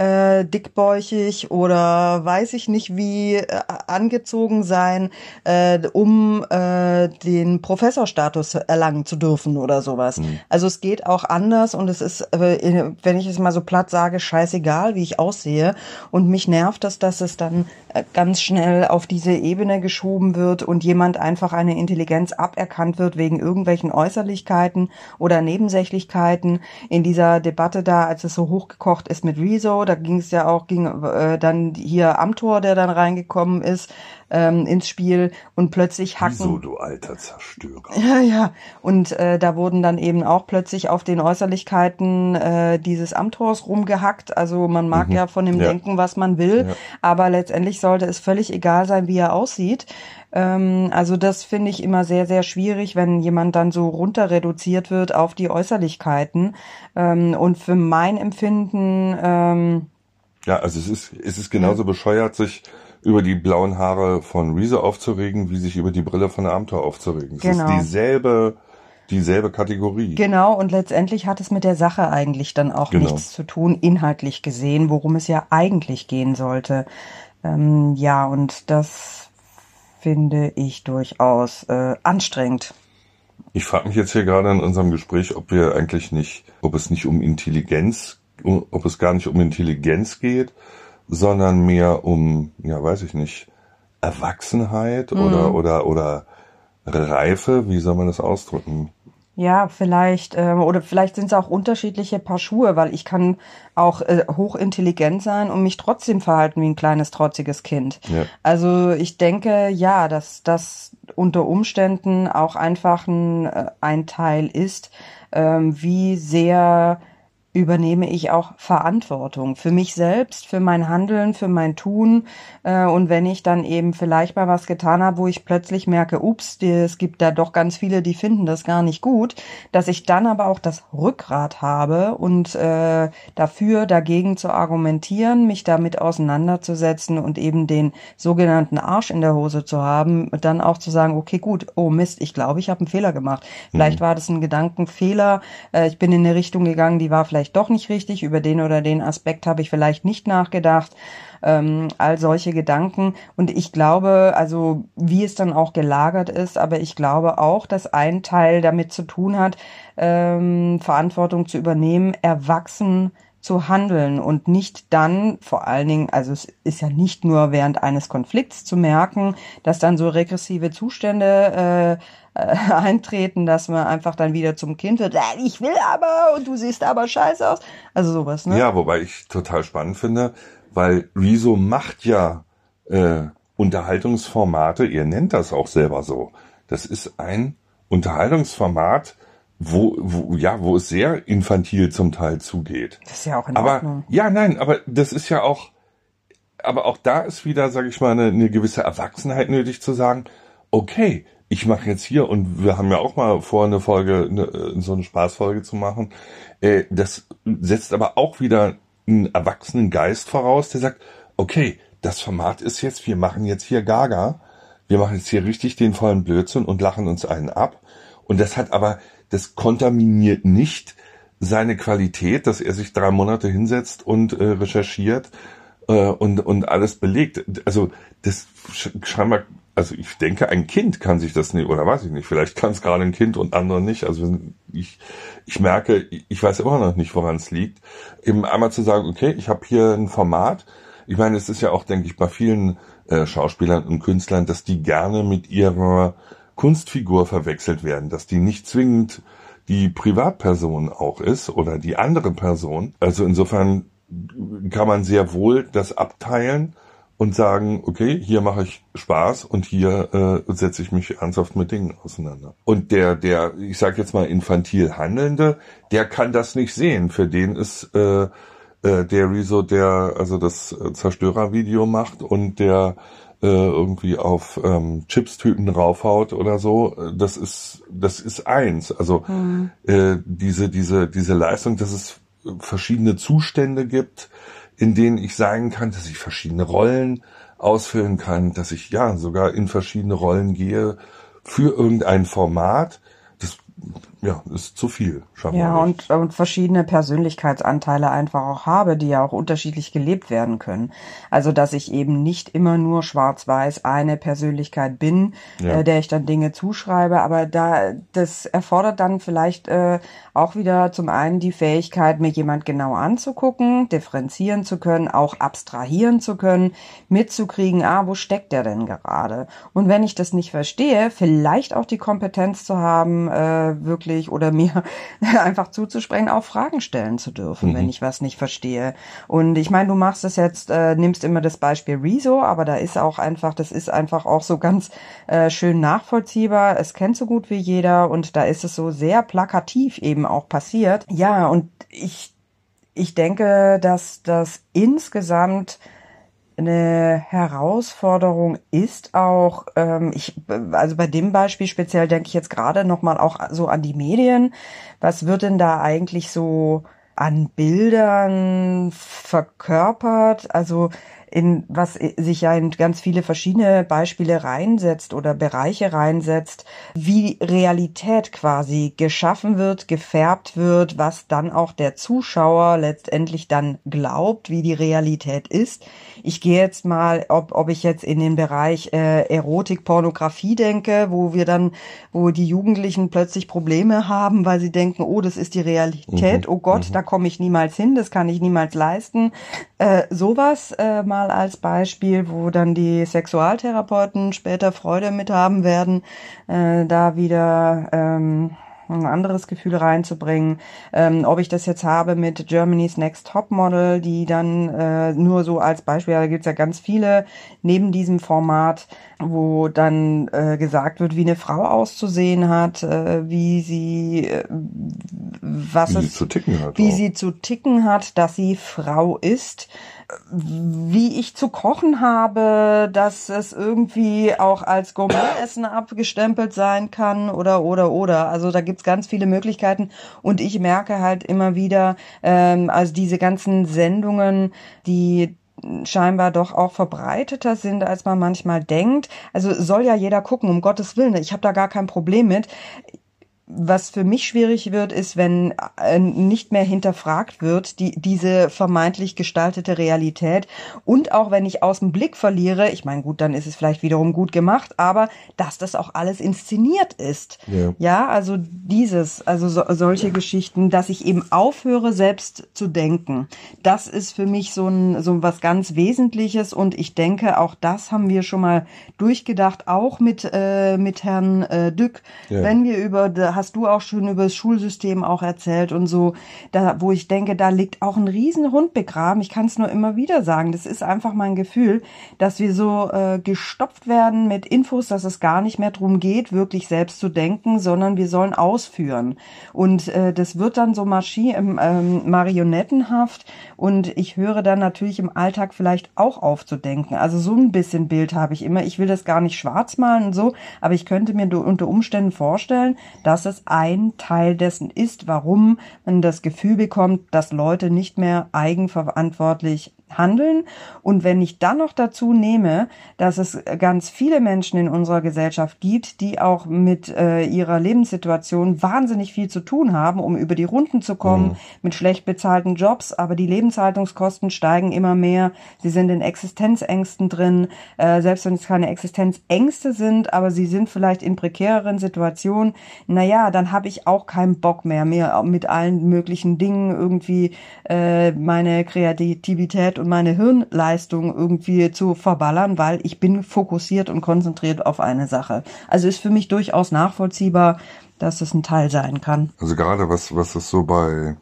äh, dickbäuchig oder weiß ich nicht wie äh, angezogen sein, äh, um äh, den Professorstatus erlangen zu dürfen oder sowas. Mhm. Also es geht auch anders und es ist, äh, wenn ich es mal so platt sage, scheißegal, wie ich aussehe. Und mich nervt es, dass es dann äh, ganz schnell auf diese Ebene geschoben wird und jemand einfach eine Intelligenz aberkannt wird wegen irgendwelchen Äußerlichkeiten oder Nebensächlichkeiten. In dieser Debatte da, als es so hochgekocht ist mit Rezo, da ging es ja auch, ging äh, dann hier Amthor, der dann reingekommen ist, ähm, ins Spiel und plötzlich hacken. Wieso, du alter Zerstörer? Ja, ja. Und äh, da wurden dann eben auch plötzlich auf den Äußerlichkeiten äh, dieses Amthors rumgehackt. Also man mag mhm. ja von dem ja. denken, was man will, ja. aber letztendlich sollte es völlig egal sein, wie er aussieht. Ähm, also das finde ich immer sehr, sehr schwierig, wenn jemand dann so runter reduziert wird auf die Äußerlichkeiten. Ähm, und für mein Empfinden... Ähm, ja, also es ist, es ist genauso ja. bescheuert, sich über die blauen Haare von Rezo aufzuregen, wie sich über die Brille von Amthor aufzuregen. Es genau. ist dieselbe, dieselbe Kategorie. Genau, und letztendlich hat es mit der Sache eigentlich dann auch genau. nichts zu tun, inhaltlich gesehen, worum es ja eigentlich gehen sollte. Ähm, ja, und das finde ich durchaus äh, anstrengend. Ich frage mich jetzt hier gerade in unserem Gespräch, ob wir eigentlich nicht, ob es nicht um Intelligenz, um, ob es gar nicht um Intelligenz geht, sondern mehr um, ja, weiß ich nicht, Erwachsenheit mhm. oder oder oder Reife, wie soll man das ausdrücken? Ja, vielleicht, äh, oder vielleicht sind es auch unterschiedliche Paar Schuhe, weil ich kann auch äh, hochintelligent sein und mich trotzdem verhalten wie ein kleines, trotziges Kind. Ja. Also ich denke, ja, dass das unter Umständen auch einfach ein, äh, ein Teil ist, ähm, wie sehr übernehme ich auch Verantwortung für mich selbst, für mein Handeln, für mein Tun. Äh, und wenn ich dann eben vielleicht mal was getan habe, wo ich plötzlich merke, ups, die, es gibt da doch ganz viele, die finden das gar nicht gut, dass ich dann aber auch das Rückgrat habe und äh, dafür, dagegen zu argumentieren, mich damit auseinanderzusetzen und eben den sogenannten Arsch in der Hose zu haben, dann auch zu sagen, okay, gut, oh Mist, ich glaube, ich habe einen Fehler gemacht. Vielleicht mhm. war das ein Gedankenfehler, äh, ich bin in eine Richtung gegangen, die war vielleicht doch nicht richtig, über den oder den Aspekt habe ich vielleicht nicht nachgedacht, ähm, all solche Gedanken. Und ich glaube, also wie es dann auch gelagert ist, aber ich glaube auch, dass ein Teil damit zu tun hat, ähm, Verantwortung zu übernehmen, erwachsen zu handeln und nicht dann, vor allen Dingen, also es ist ja nicht nur während eines Konflikts zu merken, dass dann so regressive Zustände äh, äh, eintreten, dass man einfach dann wieder zum Kind wird, ich will aber und du siehst aber scheiße aus. Also sowas, ne? Ja, wobei ich total spannend finde, weil Rezo macht ja äh, Unterhaltungsformate, ihr nennt das auch selber so. Das ist ein Unterhaltungsformat, wo, wo, ja, wo es sehr infantil zum Teil zugeht. Das ist ja auch in aber, Ordnung. Ja, nein, aber das ist ja auch, aber auch da ist wieder, sag ich mal, eine, eine gewisse Erwachsenheit nötig zu sagen, okay, ich mache jetzt hier, und wir haben ja auch mal vor, eine Folge, eine, so eine Spaßfolge zu machen, äh, das setzt aber auch wieder einen erwachsenen Geist voraus, der sagt, okay, das Format ist jetzt, wir machen jetzt hier Gaga, wir machen jetzt hier richtig den vollen Blödsinn und lachen uns einen ab. Und das hat aber, das kontaminiert nicht seine Qualität, dass er sich drei Monate hinsetzt und äh, recherchiert äh, und und alles belegt. Also das scheinbar, also ich denke, ein Kind kann sich das nicht, oder weiß ich nicht, vielleicht kann es gerade ein Kind und andere nicht. Also ich ich merke, ich weiß immer noch nicht, woran es liegt. Eben einmal zu sagen, okay, ich habe hier ein Format. Ich meine, es ist ja auch, denke ich, bei vielen äh, Schauspielern und Künstlern, dass die gerne mit ihrer Kunstfigur verwechselt werden, dass die nicht zwingend die Privatperson auch ist oder die andere Person. Also insofern kann man sehr wohl das abteilen und sagen, okay, hier mache ich Spaß und hier äh, setze ich mich ernsthaft mit Dingen auseinander. Und der, der, ich sage jetzt mal infantil Handelnde, der kann das nicht sehen. Für den ist äh, äh, der Rezo, der also das Zerstörervideo macht und der äh, irgendwie auf ähm, Chipstüten raufhaut oder so. Das ist, das ist eins. Also mhm. äh, diese, diese, diese Leistung, dass es verschiedene Zustände gibt, in denen ich sein kann, dass ich verschiedene Rollen ausfüllen kann, dass ich ja sogar in verschiedene Rollen gehe für irgendein Format. Das ja, ist zu viel. Ja, und, und verschiedene Persönlichkeitsanteile einfach auch habe, die ja auch unterschiedlich gelebt werden können. Also, dass ich eben nicht immer nur schwarz-weiß eine Persönlichkeit bin, Ja. äh, der ich dann Dinge zuschreibe, aber da, das erfordert dann vielleicht äh, auch wieder zum einen die Fähigkeit, mir jemand genau anzugucken, differenzieren zu können, auch abstrahieren zu können, mitzukriegen, ah, wo steckt der denn gerade? Und wenn ich das nicht verstehe, vielleicht auch die Kompetenz zu haben, äh, wirklich oder mir einfach zuzusprechen, auch Fragen stellen zu dürfen, mhm. wenn ich was nicht verstehe. Und ich meine, du machst es jetzt, äh, nimmst immer das Beispiel Rezo, aber da ist auch einfach, das ist einfach auch so ganz äh, schön nachvollziehbar. Es kennt so gut wie jeder und da ist es so sehr plakativ eben auch passiert. Ja, und ich, ich denke, dass das insgesamt eine Herausforderung ist auch, ähm, ich, also bei dem Beispiel speziell denke ich jetzt gerade nochmal auch so an die Medien. Was wird denn da eigentlich so an Bildern verkörpert? Also in was sich ja in ganz viele verschiedene Beispiele reinsetzt oder Bereiche reinsetzt, wie Realität quasi geschaffen wird, gefärbt wird, was dann auch der Zuschauer letztendlich dann glaubt, wie die Realität ist. Ich gehe jetzt mal, ob ob ich jetzt in den Bereich äh, Erotik, Pornografie denke, wo wir dann, wo die Jugendlichen plötzlich Probleme haben, weil sie denken, oh, das ist die Realität, mhm. oh Gott, mhm. da komme ich niemals hin, das kann ich niemals leisten. Äh, sowas äh, mal als Beispiel, wo dann die Sexualtherapeuten später Freude mit haben werden, äh, da wieder ähm, ein anderes Gefühl reinzubringen. Ähm, ob ich das jetzt habe mit Germany's Next Topmodel, die dann äh, nur so als Beispiel, da gibt's ja ganz viele neben diesem Format, wo dann äh, gesagt wird, wie eine Frau auszusehen hat, äh, wie sie äh, was wie es, sie zu ticken hat, wie auch. sie zu ticken hat, dass sie Frau ist. Wie ich zu kochen habe, dass es irgendwie auch als Gourmet-Essen abgestempelt sein kann oder, oder, oder. Also da gibt's ganz viele Möglichkeiten und ich merke halt immer wieder, ähm, also diese ganzen Sendungen, die scheinbar doch auch verbreiteter sind, als man manchmal denkt. Also soll ja jeder gucken, um Gottes Willen. Ich habe da gar kein Problem mit. Was für mich schwierig wird, ist, wenn äh, nicht mehr hinterfragt wird, die, diese vermeintlich gestaltete Realität. Und auch wenn ich aus dem Blick verliere, ich meine, gut, dann ist es vielleicht wiederum gut gemacht, aber dass das auch alles inszeniert ist. Ja, ja also dieses, also so, solche ja. Geschichten, dass ich eben aufhöre, selbst zu denken. Das ist für mich so ein, so was ganz Wesentliches und ich denke, auch das haben wir schon mal durchgedacht, auch mit, äh, mit Herrn äh, Dück, ja. wenn wir über, hast du auch schon über das Schulsystem auch erzählt und so, da, wo ich denke, da liegt auch ein Riesenhund begraben. Ich kann es nur immer wieder sagen. Das ist einfach mein Gefühl, dass wir so äh, gestopft werden mit Infos, dass es gar nicht mehr drum geht, wirklich selbst zu denken, sondern wir sollen ausführen. Und äh, das wird dann so Maschi- ähm, marionettenhaft und ich höre dann natürlich im Alltag vielleicht auch aufzudenken. Also so ein bisschen Bild habe ich immer. Ich will das gar nicht schwarz malen und so, aber ich könnte mir unter Umständen vorstellen, dass es ein Teil dessen ist, warum man das Gefühl bekommt, dass Leute nicht mehr eigenverantwortlich handeln. Und wenn ich dann noch dazu nehme, dass es ganz viele Menschen in unserer Gesellschaft gibt, die auch mit äh, ihrer Lebenssituation wahnsinnig viel zu tun haben, um über die Runden zu kommen, mhm. mit schlecht bezahlten Jobs, aber die Lebenshaltungskosten steigen immer mehr. Sie sind in Existenzängsten drin, äh, selbst wenn es keine Existenzängste sind, aber sie sind vielleicht in prekäreren Situationen. Naja, dann habe ich auch keinen Bock mehr, mir mit allen möglichen Dingen irgendwie äh, meine Kreativität und meine Hirnleistung irgendwie zu verballern, weil ich bin fokussiert und konzentriert auf eine Sache. Also ist für mich durchaus nachvollziehbar, dass es ein Teil sein kann. Also gerade was was ist so bei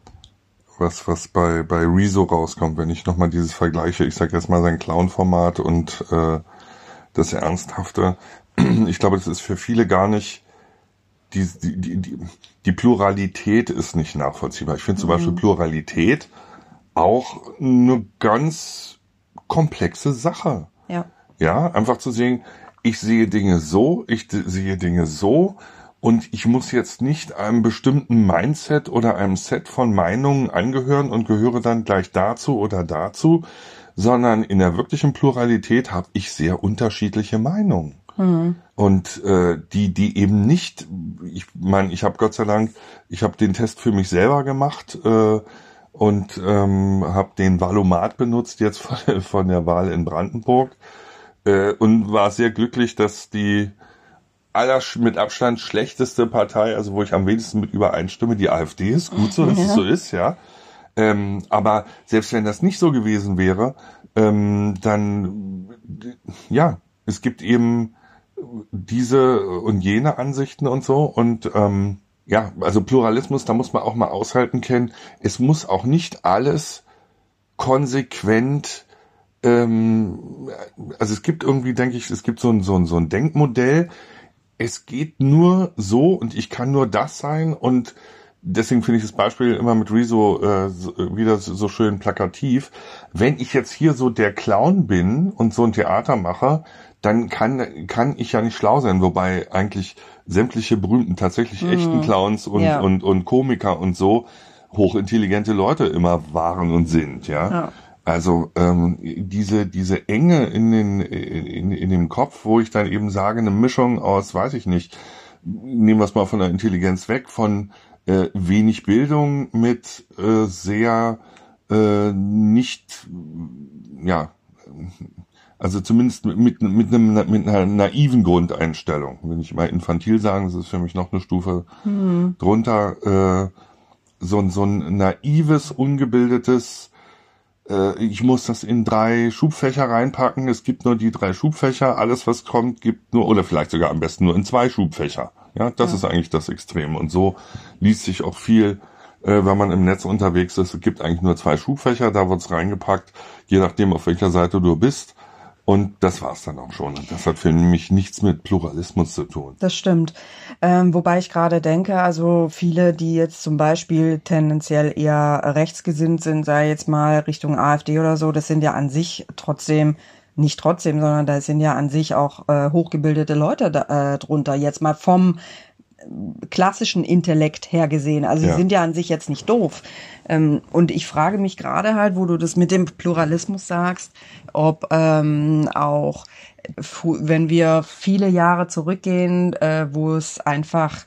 was was bei bei Rezo rauskommt, wenn ich nochmal dieses vergleiche, ich sage jetzt mal sein Clown-Format und äh, das Ernsthafte. Ich glaube, das ist für viele gar nicht die die die die Pluralität ist nicht nachvollziehbar. Ich finde zum mhm. Beispiel Pluralität auch eine ganz komplexe Sache. Ja. Ja, einfach zu sehen, ich sehe Dinge so, ich sehe Dinge so und ich muss jetzt nicht einem bestimmten Mindset oder einem Set von Meinungen angehören und gehöre dann gleich dazu oder dazu, sondern in der wirklichen Pluralität habe ich sehr unterschiedliche Meinungen. Mhm. Und äh, die, die eben nicht, ich meine, ich habe Gott sei Dank, ich habe den Test für mich selber gemacht äh, und ähm, habe den Valomat benutzt jetzt von, von der Wahl in Brandenburg äh, und war sehr glücklich, dass die aller mit Abstand schlechteste Partei, also wo ich am wenigsten mit übereinstimme, die AfD ist. Gut so, dass ja. es so ist, ja. Ähm, aber selbst wenn das nicht so gewesen wäre, ähm, dann, ja, es gibt eben diese und jene Ansichten und so und ähm, ja, also Pluralismus, da muss man auch mal aushalten können. Es muss auch nicht alles konsequent, ähm, also es gibt irgendwie, denke ich, es gibt so ein, so ein, so ein Denkmodell, es geht nur so und ich kann nur das sein und deswegen finde ich das Beispiel immer mit Rezo äh, so, wieder so, so schön plakativ. Wenn ich jetzt hier so der Clown bin und so ein Theater mache, dann kann kann ich ja nicht schlau sein, wobei eigentlich sämtliche berühmten, tatsächlich mhm. echten Clowns und, ja. und und Komiker und so hochintelligente Leute immer waren und sind, ja. ja. Also ähm, diese diese Enge in den in, in dem Kopf, wo ich dann eben sage, eine Mischung aus, weiß ich nicht, nehmen wir es mal von der Intelligenz weg, von äh, wenig Bildung mit äh, sehr äh, nicht, ja, also zumindest mit mit einem mit einer naiven Grundeinstellung. Wenn ich mal infantil sagen, das ist für mich noch eine Stufe mhm. drunter. Äh, so so ein naives, ungebildetes, ich muss das in drei Schubfächer reinpacken, es gibt nur die drei Schubfächer, alles was kommt gibt nur, oder vielleicht sogar am besten nur in zwei Schubfächer. Ja, das ja. ist eigentlich das Extrem. Und so liest sich auch viel, äh, wenn man im Netz unterwegs ist, es gibt eigentlich nur zwei Schubfächer, da wird's reingepackt, je nachdem auf welcher Seite du bist. Und das war's dann auch schon. Und das hat für mich nichts mit Pluralismus zu tun. Das stimmt. Ähm, wobei ich gerade denke, also viele, die jetzt zum Beispiel tendenziell eher rechtsgesinnt sind, sei jetzt mal Richtung AfD oder so, das sind ja an sich trotzdem, nicht trotzdem, sondern da sind ja an sich auch äh, hochgebildete Leute da, äh, drunter. Jetzt mal vom klassischen Intellekt her gesehen. Also sie ja. sind ja an sich jetzt nicht doof. Ähm, und ich frage mich gerade halt, wo du das mit dem Pluralismus sagst, ob ähm, auch, wenn wir viele Jahre zurückgehen, äh, wo es einfach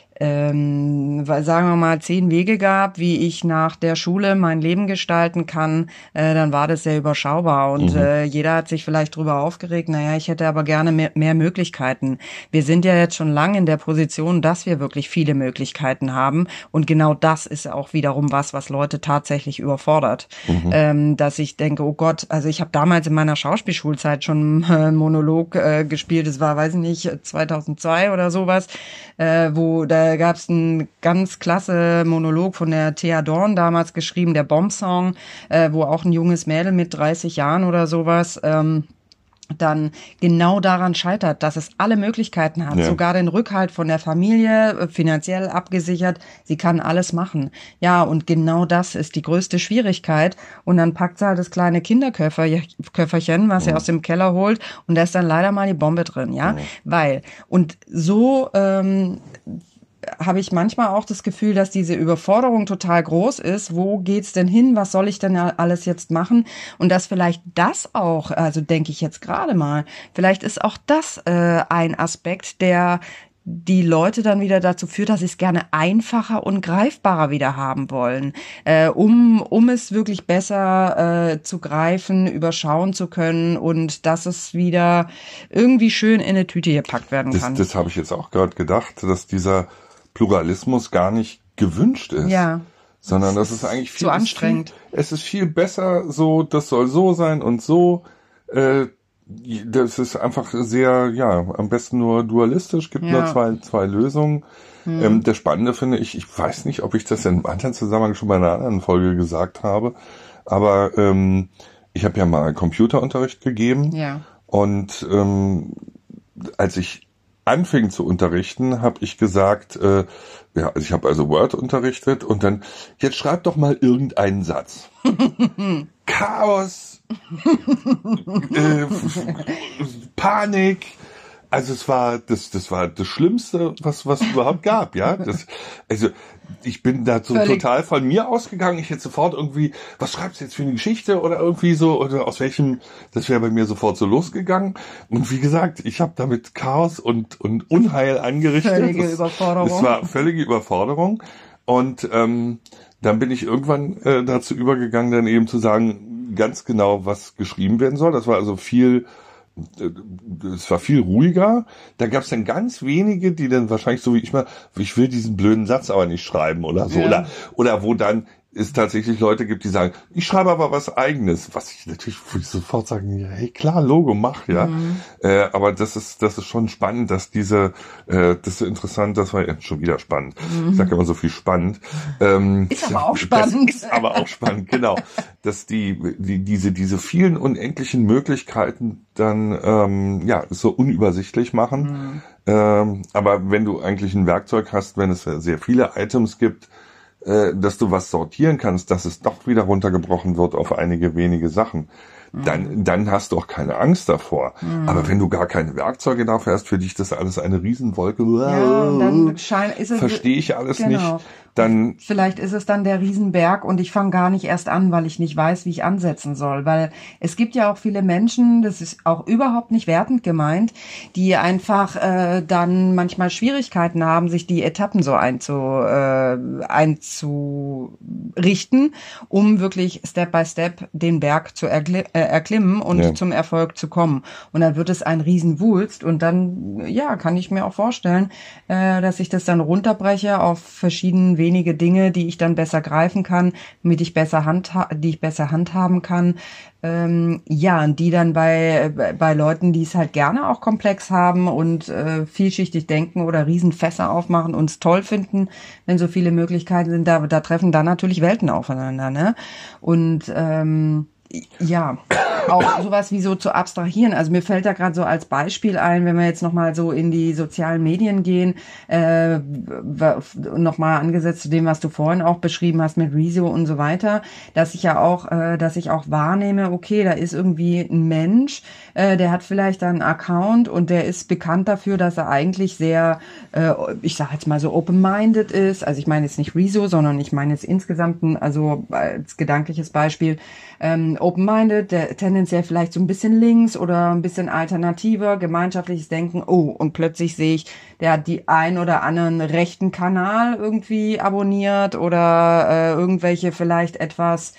ähm, sagen wir mal, zehn Wege gab, wie ich nach der Schule mein Leben gestalten kann, äh, dann war das sehr überschaubar. Und mhm. äh, jeder hat sich vielleicht drüber aufgeregt, naja, ich hätte aber gerne mehr, mehr Möglichkeiten. Wir sind ja jetzt schon lange in der Position, dass wir wirklich viele Möglichkeiten haben. Und genau das ist auch wiederum was, was Leute tatsächlich überfordert. Mhm. Ähm, dass ich denke, oh Gott, also ich habe damals in meiner Schauspielschulzeit schon einen Monolog äh, gespielt, das war, weiß ich nicht, zweitausendzwei oder sowas, äh, wo da gab es einen ganz klasse Monolog von der Thea Dorn, damals geschrieben, der Bomb-Song, äh, wo auch ein junges Mädel mit dreißig Jahren oder sowas ähm, dann genau daran scheitert, dass es alle Möglichkeiten hat, ja. sogar den Rückhalt von der Familie, finanziell abgesichert, sie kann alles machen. Ja, und genau das ist die größte Schwierigkeit. Und dann packt sie halt das kleine Kinderköfferchen, was ja. sie aus dem Keller holt, und da ist dann leider mal die Bombe drin, ja, ja. weil, und so ähm, habe ich manchmal auch das Gefühl, dass diese Überforderung total groß ist. Wo geht's denn hin? Was soll ich denn alles jetzt machen? Und dass vielleicht das auch, also denke ich jetzt gerade mal, vielleicht ist auch das äh, ein Aspekt, der die Leute dann wieder dazu führt, dass sie es gerne einfacher und greifbarer wieder haben wollen, äh, um um es wirklich besser äh, zu greifen, überschauen zu können und dass es wieder irgendwie schön in eine Tüte gepackt werden kann. Das, das habe ich jetzt auch gerade gedacht, dass dieser Pluralismus gar nicht gewünscht ist. Ja. Sondern das ist eigentlich viel, so anstrengend. Viel, es ist viel besser so, das soll so sein und so. Äh, das ist einfach sehr, ja, am besten nur dualistisch, gibt ja. nur zwei, zwei Lösungen. Hm. Ähm, das Spannende finde ich, ich weiß nicht, ob ich das in einem anderen Zusammenhang schon bei einer anderen Folge gesagt habe, aber ähm, ich habe ja mal Computerunterricht gegeben. Ja. Und ähm, als ich anfing zu unterrichten, habe ich gesagt, äh, ja, also ich habe also Word unterrichtet und dann, jetzt schreib doch mal irgendeinen Satz. Chaos, äh, Panik, also es war das, das war das Schlimmste, was was es überhaupt gab, ja. Das, also ich bin da so Völlig. total von mir ausgegangen. Ich hätte sofort irgendwie, was schreibst du jetzt für eine Geschichte oder irgendwie so, oder aus welchem, das wäre bei mir sofort so losgegangen. Und wie gesagt, ich habe damit Chaos und, und Unheil angerichtet. Völlige das, Überforderung. Das war völlige Überforderung. Und ähm, dann bin ich irgendwann äh, dazu übergegangen, dann eben zu sagen, ganz genau, was geschrieben werden soll. Das war also viel, es war viel ruhiger. Da gab es dann ganz wenige, die dann wahrscheinlich so wie ich mal, ich will diesen blöden Satz aber nicht schreiben oder so. Ja. Oder, oder wo dann es tatsächlich Leute gibt, die sagen, ich schreibe aber was Eigenes. Was ich natürlich würde ich sofort sagen, ja, hey klar, Logo, mach, ja. Mhm. Äh, aber das ist das ist schon spannend, dass diese, äh, das ist so interessant, das war ja schon wieder spannend. Mhm. Ich sage immer so viel spannend. Ähm, ist aber auch spannend. Das ist aber auch spannend, genau. Dass die, die diese diese vielen unendlichen Möglichkeiten dann ähm, ja so unübersichtlich machen. Mhm. Ähm, aber wenn du eigentlich ein Werkzeug hast, wenn es sehr viele Items gibt, dass du was sortieren kannst, dass es doch wieder runtergebrochen wird auf einige wenige Sachen, dann, dann hast du auch keine Angst davor. Mhm. Aber wenn du gar keine Werkzeuge dafür hast, für dich das alles eine Riesenwolke, ja, dann schein, ist es, verstehe ich alles genau. nicht. Dann vielleicht ist es dann der Riesenberg und ich fange gar nicht erst an, weil ich nicht weiß, wie ich ansetzen soll. Weil es gibt ja auch viele Menschen, das ist auch überhaupt nicht wertend gemeint, die einfach äh, dann manchmal Schwierigkeiten haben, sich die Etappen so einzu, äh, einzurichten, um wirklich Step by Step den Berg zu erkl- äh, erklimmen und ja. zum Erfolg zu kommen. Und dann wird es ein Riesenwulst und dann, ja, kann ich mir auch vorstellen, äh, dass ich das dann runterbreche auf verschiedene wenige Dinge, die ich dann besser greifen kann, damit ich besser handha- die ich besser handhaben kann. Ähm, ja, und die dann bei bei Leuten, die es halt gerne auch komplex haben und äh, vielschichtig denken oder Riesenfässer aufmachen und es toll finden, wenn so viele Möglichkeiten sind, da, da treffen dann natürlich Welten aufeinander, ne? Und ähm, ja, auch sowas wie so zu abstrahieren. Also mir fällt da gerade so als Beispiel ein, wenn wir jetzt nochmal so in die sozialen Medien gehen, äh, nochmal angesetzt zu dem, was du vorhin auch beschrieben hast mit Rezo und so weiter, dass ich ja auch, äh, dass ich auch wahrnehme, okay, da ist irgendwie ein Mensch, äh, der hat vielleicht einen Account und der ist bekannt dafür, dass er eigentlich sehr, äh, ich sage jetzt mal so open-minded ist. Also ich meine jetzt nicht Rezo, sondern ich meine jetzt insgesamt, also als gedankliches Beispiel, ähm, open-minded, der tendenziell vielleicht so ein bisschen links oder ein bisschen alternativer, gemeinschaftliches Denken. Oh, und plötzlich sehe ich, der hat die ein oder anderen rechten Kanal irgendwie abonniert oder äh, irgendwelche vielleicht etwas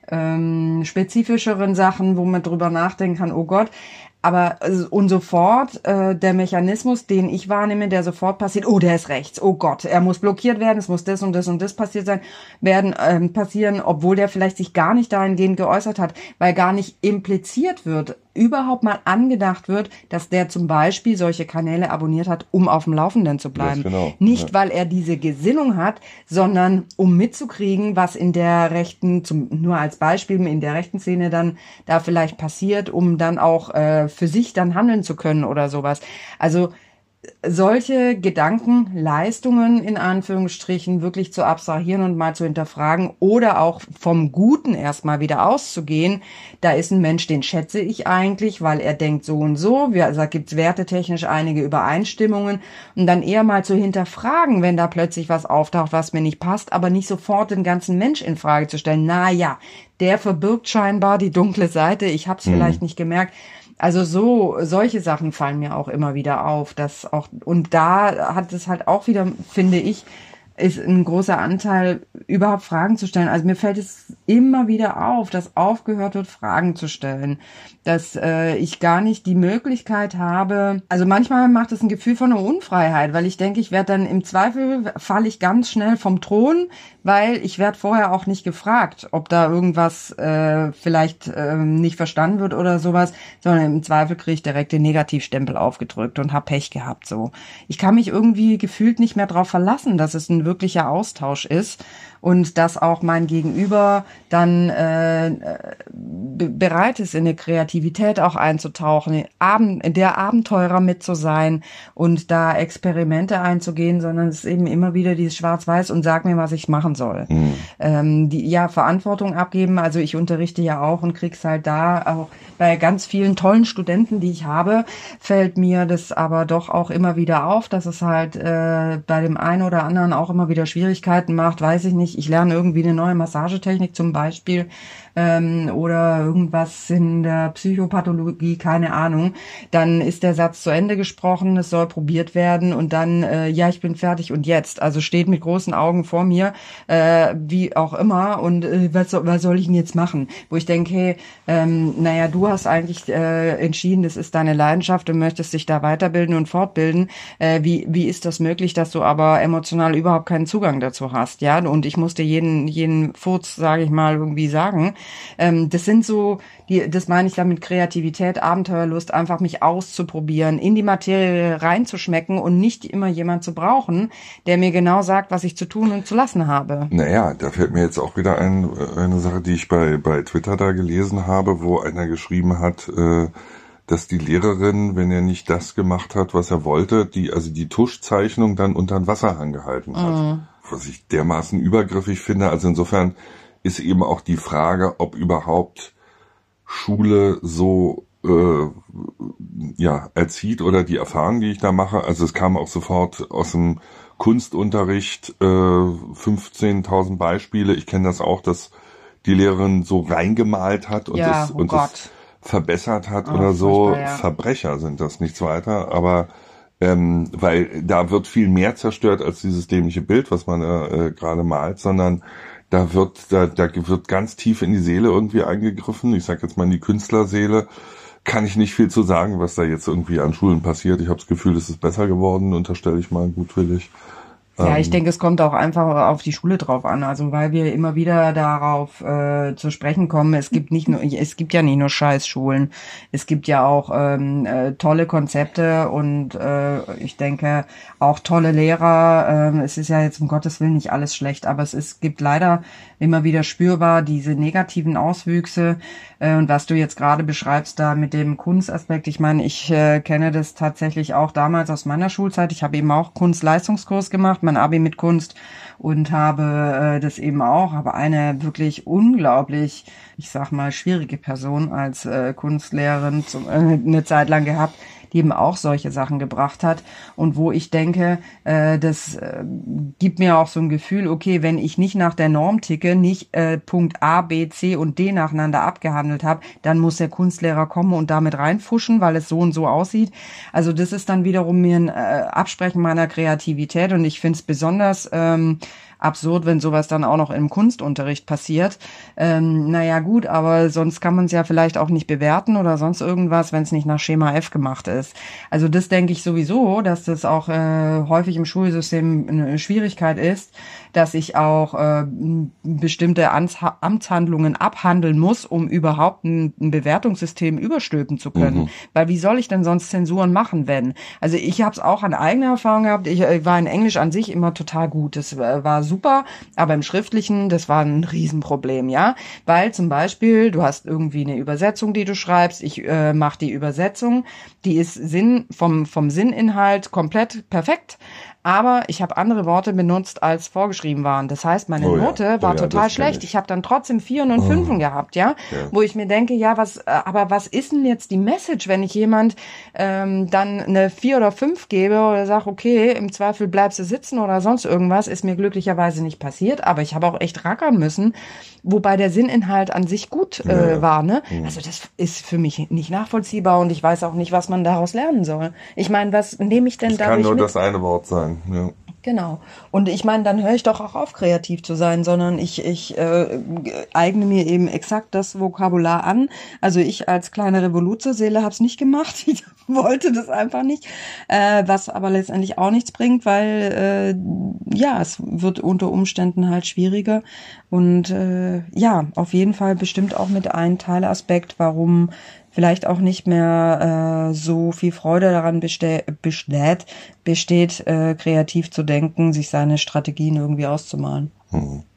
ähm, spezifischeren Sachen, wo man drüber nachdenken kann, oh Gott. Aber und sofort äh, der Mechanismus, den ich wahrnehme, der sofort passiert, oh, der ist rechts, oh Gott, er muss blockiert werden, es muss das und das und das passiert sein, werden ähm, passieren, obwohl der vielleicht sich gar nicht dahingehend geäußert hat, weil gar nicht impliziert wird, überhaupt mal angedacht wird, dass der zum Beispiel solche Kanäle abonniert hat, um auf dem Laufenden zu bleiben. Yes, genau. Nicht, ja. weil er diese Gesinnung hat, sondern um mitzukriegen, was in der rechten, zum, nur als Beispiel, in der rechten Szene dann da vielleicht passiert, um dann auch äh, für sich dann handeln zu können oder sowas. Also solche Gedankenleistungen in Anführungsstrichen wirklich zu abstrahieren und mal zu hinterfragen oder auch vom Guten erstmal wieder auszugehen. Da ist ein Mensch, den schätze ich eigentlich, weil er denkt so und so. Also da gibt es wertetechnisch einige Übereinstimmungen und dann eher mal zu hinterfragen, wenn da plötzlich was auftaucht, was mir nicht passt, aber nicht sofort den ganzen Mensch in Frage zu stellen. Na ja, der verbirgt scheinbar die dunkle Seite. Ich habe es mhm. vielleicht nicht gemerkt. Also so, solche Sachen fallen mir auch immer wieder auf, dass auch, und da hat es halt auch wieder, finde ich, ist ein großer Anteil, überhaupt Fragen zu stellen. Also mir fällt es immer wieder auf, dass aufgehört wird, Fragen zu stellen, dass äh, ich gar nicht die Möglichkeit habe, also manchmal macht es ein Gefühl von einer Unfreiheit, weil ich denke, ich werde dann im Zweifel, falle ich ganz schnell vom Thron, weil ich werde vorher auch nicht gefragt, ob da irgendwas äh, vielleicht äh, nicht verstanden wird oder sowas, sondern im Zweifel kriege ich direkt den Negativstempel aufgedrückt und habe Pech gehabt. So, ich kann mich irgendwie gefühlt nicht mehr darauf verlassen, dass es ein wirklicher Austausch ist und dass auch mein Gegenüber dann äh, be- bereit ist, in eine Kreativität auch einzutauchen, in, Abend, in der Abenteurer mit zu sein und da Experimente einzugehen, sondern es ist eben immer wieder dieses Schwarz-Weiß und sag mir, was ich machen soll. Mhm. Ähm, die ja Verantwortung abgeben, also ich unterrichte ja auch und krieg's halt da auch bei ganz vielen tollen Studenten, die ich habe, fällt mir das aber doch auch immer wieder auf, dass es halt äh, bei dem einen oder anderen auch immer wieder Schwierigkeiten macht, weiß ich nicht. Ich lerne irgendwie eine neue Massagetechnik zum Beispiel ähm, oder irgendwas in der Psychopathologie, keine Ahnung. Dann ist der Satz zu Ende gesprochen, es soll probiert werden und dann, äh, ja, ich bin fertig und jetzt. Also steht mit großen Augen vor mir, äh, wie auch immer und äh, was, soll, was soll ich denn jetzt machen? Wo ich denke, hey, ähm, naja, du hast eigentlich äh, entschieden, das ist deine Leidenschaft, du möchtest dich da weiterbilden und fortbilden. Äh, wie, wie ist das möglich, dass du aber emotional überhaupt keinen Zugang dazu hast? Ja, und ich musste jeden, jeden Furz, sage ich mal, irgendwie sagen. Ähm, das sind so, die, das meine ich damit Kreativität, Abenteuerlust, einfach mich auszuprobieren, in die Materie reinzuschmecken und nicht immer jemand zu brauchen, der mir genau sagt, was ich zu tun und zu lassen habe. Naja, da fällt mir jetzt auch wieder ein, eine Sache, die ich bei, bei Twitter da gelesen habe, wo einer geschrieben hat, äh, dass die Lehrerin, wenn er nicht das gemacht hat, was er wollte, die, also die Tuschzeichnung dann unter den Wasserhahn gehalten hat. Mhm. Was ich dermaßen übergriffig finde. Also insofern ist eben auch die Frage, ob überhaupt Schule so äh, ja erzieht oder die Erfahrung, die ich da mache. Also es kam auch sofort aus dem Kunstunterricht äh, fünfzehntausend Beispiele. Ich kenne das auch, dass die Lehrerin so reingemalt hat und ja, das oh und Gott. das verbessert hat oh, oder so. Ja. Verbrecher sind das, nichts weiter. Aber ähm, weil da wird viel mehr zerstört als dieses dämliche Bild, was man äh, gerade malt, sondern da wird da, da wird ganz tief in die Seele irgendwie eingegriffen. Ich sag jetzt mal in die Künstlerseele. Kann ich nicht viel zu sagen, was da jetzt irgendwie an Schulen passiert. Ich habe das Gefühl, es ist besser geworden, unterstelle ich mal gutwillig. Ja, ich denke, es kommt auch einfach auf die Schule drauf an, also weil wir immer wieder darauf äh, zu sprechen kommen. Es gibt nicht nur, es gibt ja nicht nur Scheißschulen, es gibt ja auch ähm, äh, tolle Konzepte und äh, ich denke auch tolle Lehrer. Äh, es ist ja jetzt um Gottes Willen nicht alles schlecht, aber es ist, gibt leider immer wieder spürbar diese negativen Auswüchse. Äh, und was du jetzt gerade beschreibst da mit dem Kunstaspekt, ich meine, ich äh, kenne das tatsächlich auch damals aus meiner Schulzeit. Ich habe eben auch Kunstleistungskurs gemacht, mein Abi mit Kunst und habe äh, das eben auch, aber eine wirklich unglaublich, ich sag mal, schwierige Person als äh, Kunstlehrerin zum, äh, eine Zeit lang gehabt, die eben auch solche Sachen gebracht hat und wo ich denke, äh, das äh, gibt mir auch so ein Gefühl, okay, wenn ich nicht nach der Norm ticke, nicht äh, Punkt A, B, C und D nacheinander abgehandelt habe, dann muss der Kunstlehrer kommen und damit reinfuschen, weil es so und so aussieht. Also das ist dann wiederum mir ein äh, Absprechen meiner Kreativität und ich finde es besonders ähm, absurd, wenn sowas dann auch noch im Kunstunterricht passiert. Ähm, naja gut, aber sonst kann man es ja vielleicht auch nicht bewerten oder sonst irgendwas, wenn es nicht nach Schema F gemacht ist. Also das denke ich sowieso, dass das auch äh, häufig im Schulsystem eine Schwierigkeit ist, dass ich auch äh, bestimmte Amts- Amtshandlungen abhandeln muss, um überhaupt ein, ein Bewertungssystem überstülpen zu können. Mhm. Weil wie soll ich denn sonst Zensuren machen, wenn? Also ich habe es auch an eigener Erfahrung gehabt. Ich, ich war in Englisch an sich immer total gut. Das äh, war super, aber im Schriftlichen, das war ein Riesenproblem, ja, weil zum Beispiel, du hast irgendwie eine Übersetzung, die du schreibst, ich äh, mache die Übersetzung, die ist Sinn vom vom Sinninhalt komplett perfekt, aber ich habe andere Worte benutzt, als vorgeschrieben waren. Das heißt, meine oh ja. Note war oh ja, total schlecht. Ich, ich habe dann trotzdem Vieren und oh. Fünfen gehabt, ja? ja, wo ich mir denke, ja, was, aber was ist denn jetzt die Message, wenn ich jemand ähm, dann eine Vier oder Fünf gebe oder sage, okay, im Zweifel bleibst du sitzen oder sonst irgendwas, ist mir glücklicherweise nicht passiert, aber ich habe auch echt rackern müssen, wobei der Sinninhalt an sich gut äh, ja. war, ne? Mhm. Also das ist für mich nicht nachvollziehbar und ich weiß auch nicht, was man daraus lernen soll. Ich meine, was nehme ich denn das dadurch kann nur mit? Das eine Wort sein. Ja. Genau. Und ich meine, dann höre ich doch auch auf, kreativ zu sein, sondern ich, ich äh, eigne mir eben exakt das Vokabular an. Also ich als kleine Revoluzerseele habe es nicht gemacht. Ich wollte das einfach nicht. Äh, was aber letztendlich auch nichts bringt, weil äh, ja, es wird unter Umständen halt schwieriger. Und äh, ja, auf jeden Fall bestimmt auch mit einem Teilaspekt, warum vielleicht auch nicht mehr äh, so viel Freude daran beste- besteht, besteht äh, kreativ zu denken, sich seine Strategien irgendwie auszumalen. Hm.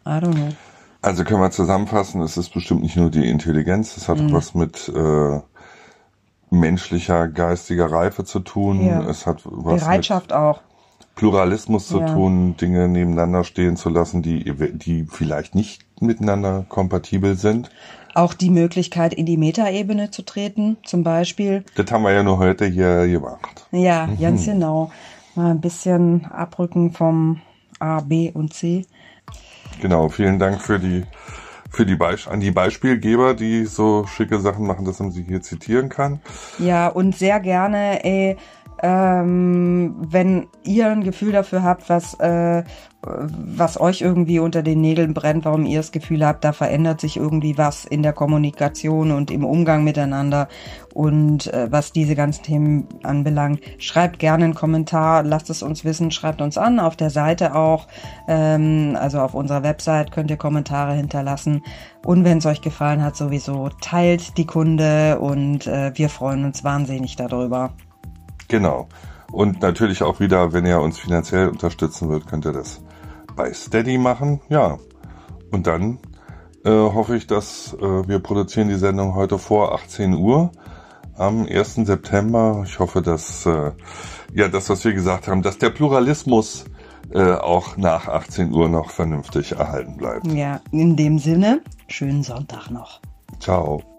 I don't know. Also können wir zusammenfassen, es ist bestimmt nicht nur die Intelligenz, es hat mhm. was mit äh, menschlicher, geistiger Reife zu tun. Ja. Es hat was Bereitschaft mit auch. Pluralismus zu ja. tun, Dinge nebeneinander stehen zu lassen, die, die vielleicht nicht miteinander kompatibel sind. Auch die Möglichkeit, in die Metaebene zu treten, zum Beispiel. Das haben wir ja nur heute hier gemacht. Ja, ganz mhm. genau. Mal ein bisschen abrücken vom A, B und C. Genau, vielen Dank für die für die Beisp- an die Beispielgeber, die so schicke Sachen machen, dass man sie hier zitieren kann. Ja, und sehr gerne, ey, ähm, wenn ihr ein Gefühl dafür habt, was äh, was euch irgendwie unter den Nägeln brennt, warum ihr das Gefühl habt, da verändert sich irgendwie was in der Kommunikation und im Umgang miteinander und äh, was diese ganzen Themen anbelangt, schreibt gerne einen Kommentar, lasst es uns wissen, schreibt uns an, auf der Seite auch, ähm, also auf unserer Website könnt ihr Kommentare hinterlassen und wenn es euch gefallen hat, sowieso teilt die Kunde und äh, wir freuen uns wahnsinnig darüber. Genau. Und natürlich auch wieder, wenn ihr uns finanziell unterstützen wollt, könnt ihr das bei Steady machen. Ja. Und dann äh, hoffe ich, dass äh, wir produzieren die Sendung heute vor achtzehn Uhr am ersten September. Ich hoffe, dass äh, ja das, was wir gesagt haben, dass der Pluralismus äh, auch nach achtzehn Uhr noch vernünftig erhalten bleibt. Ja, in dem Sinne, schönen Sonntag noch. Ciao.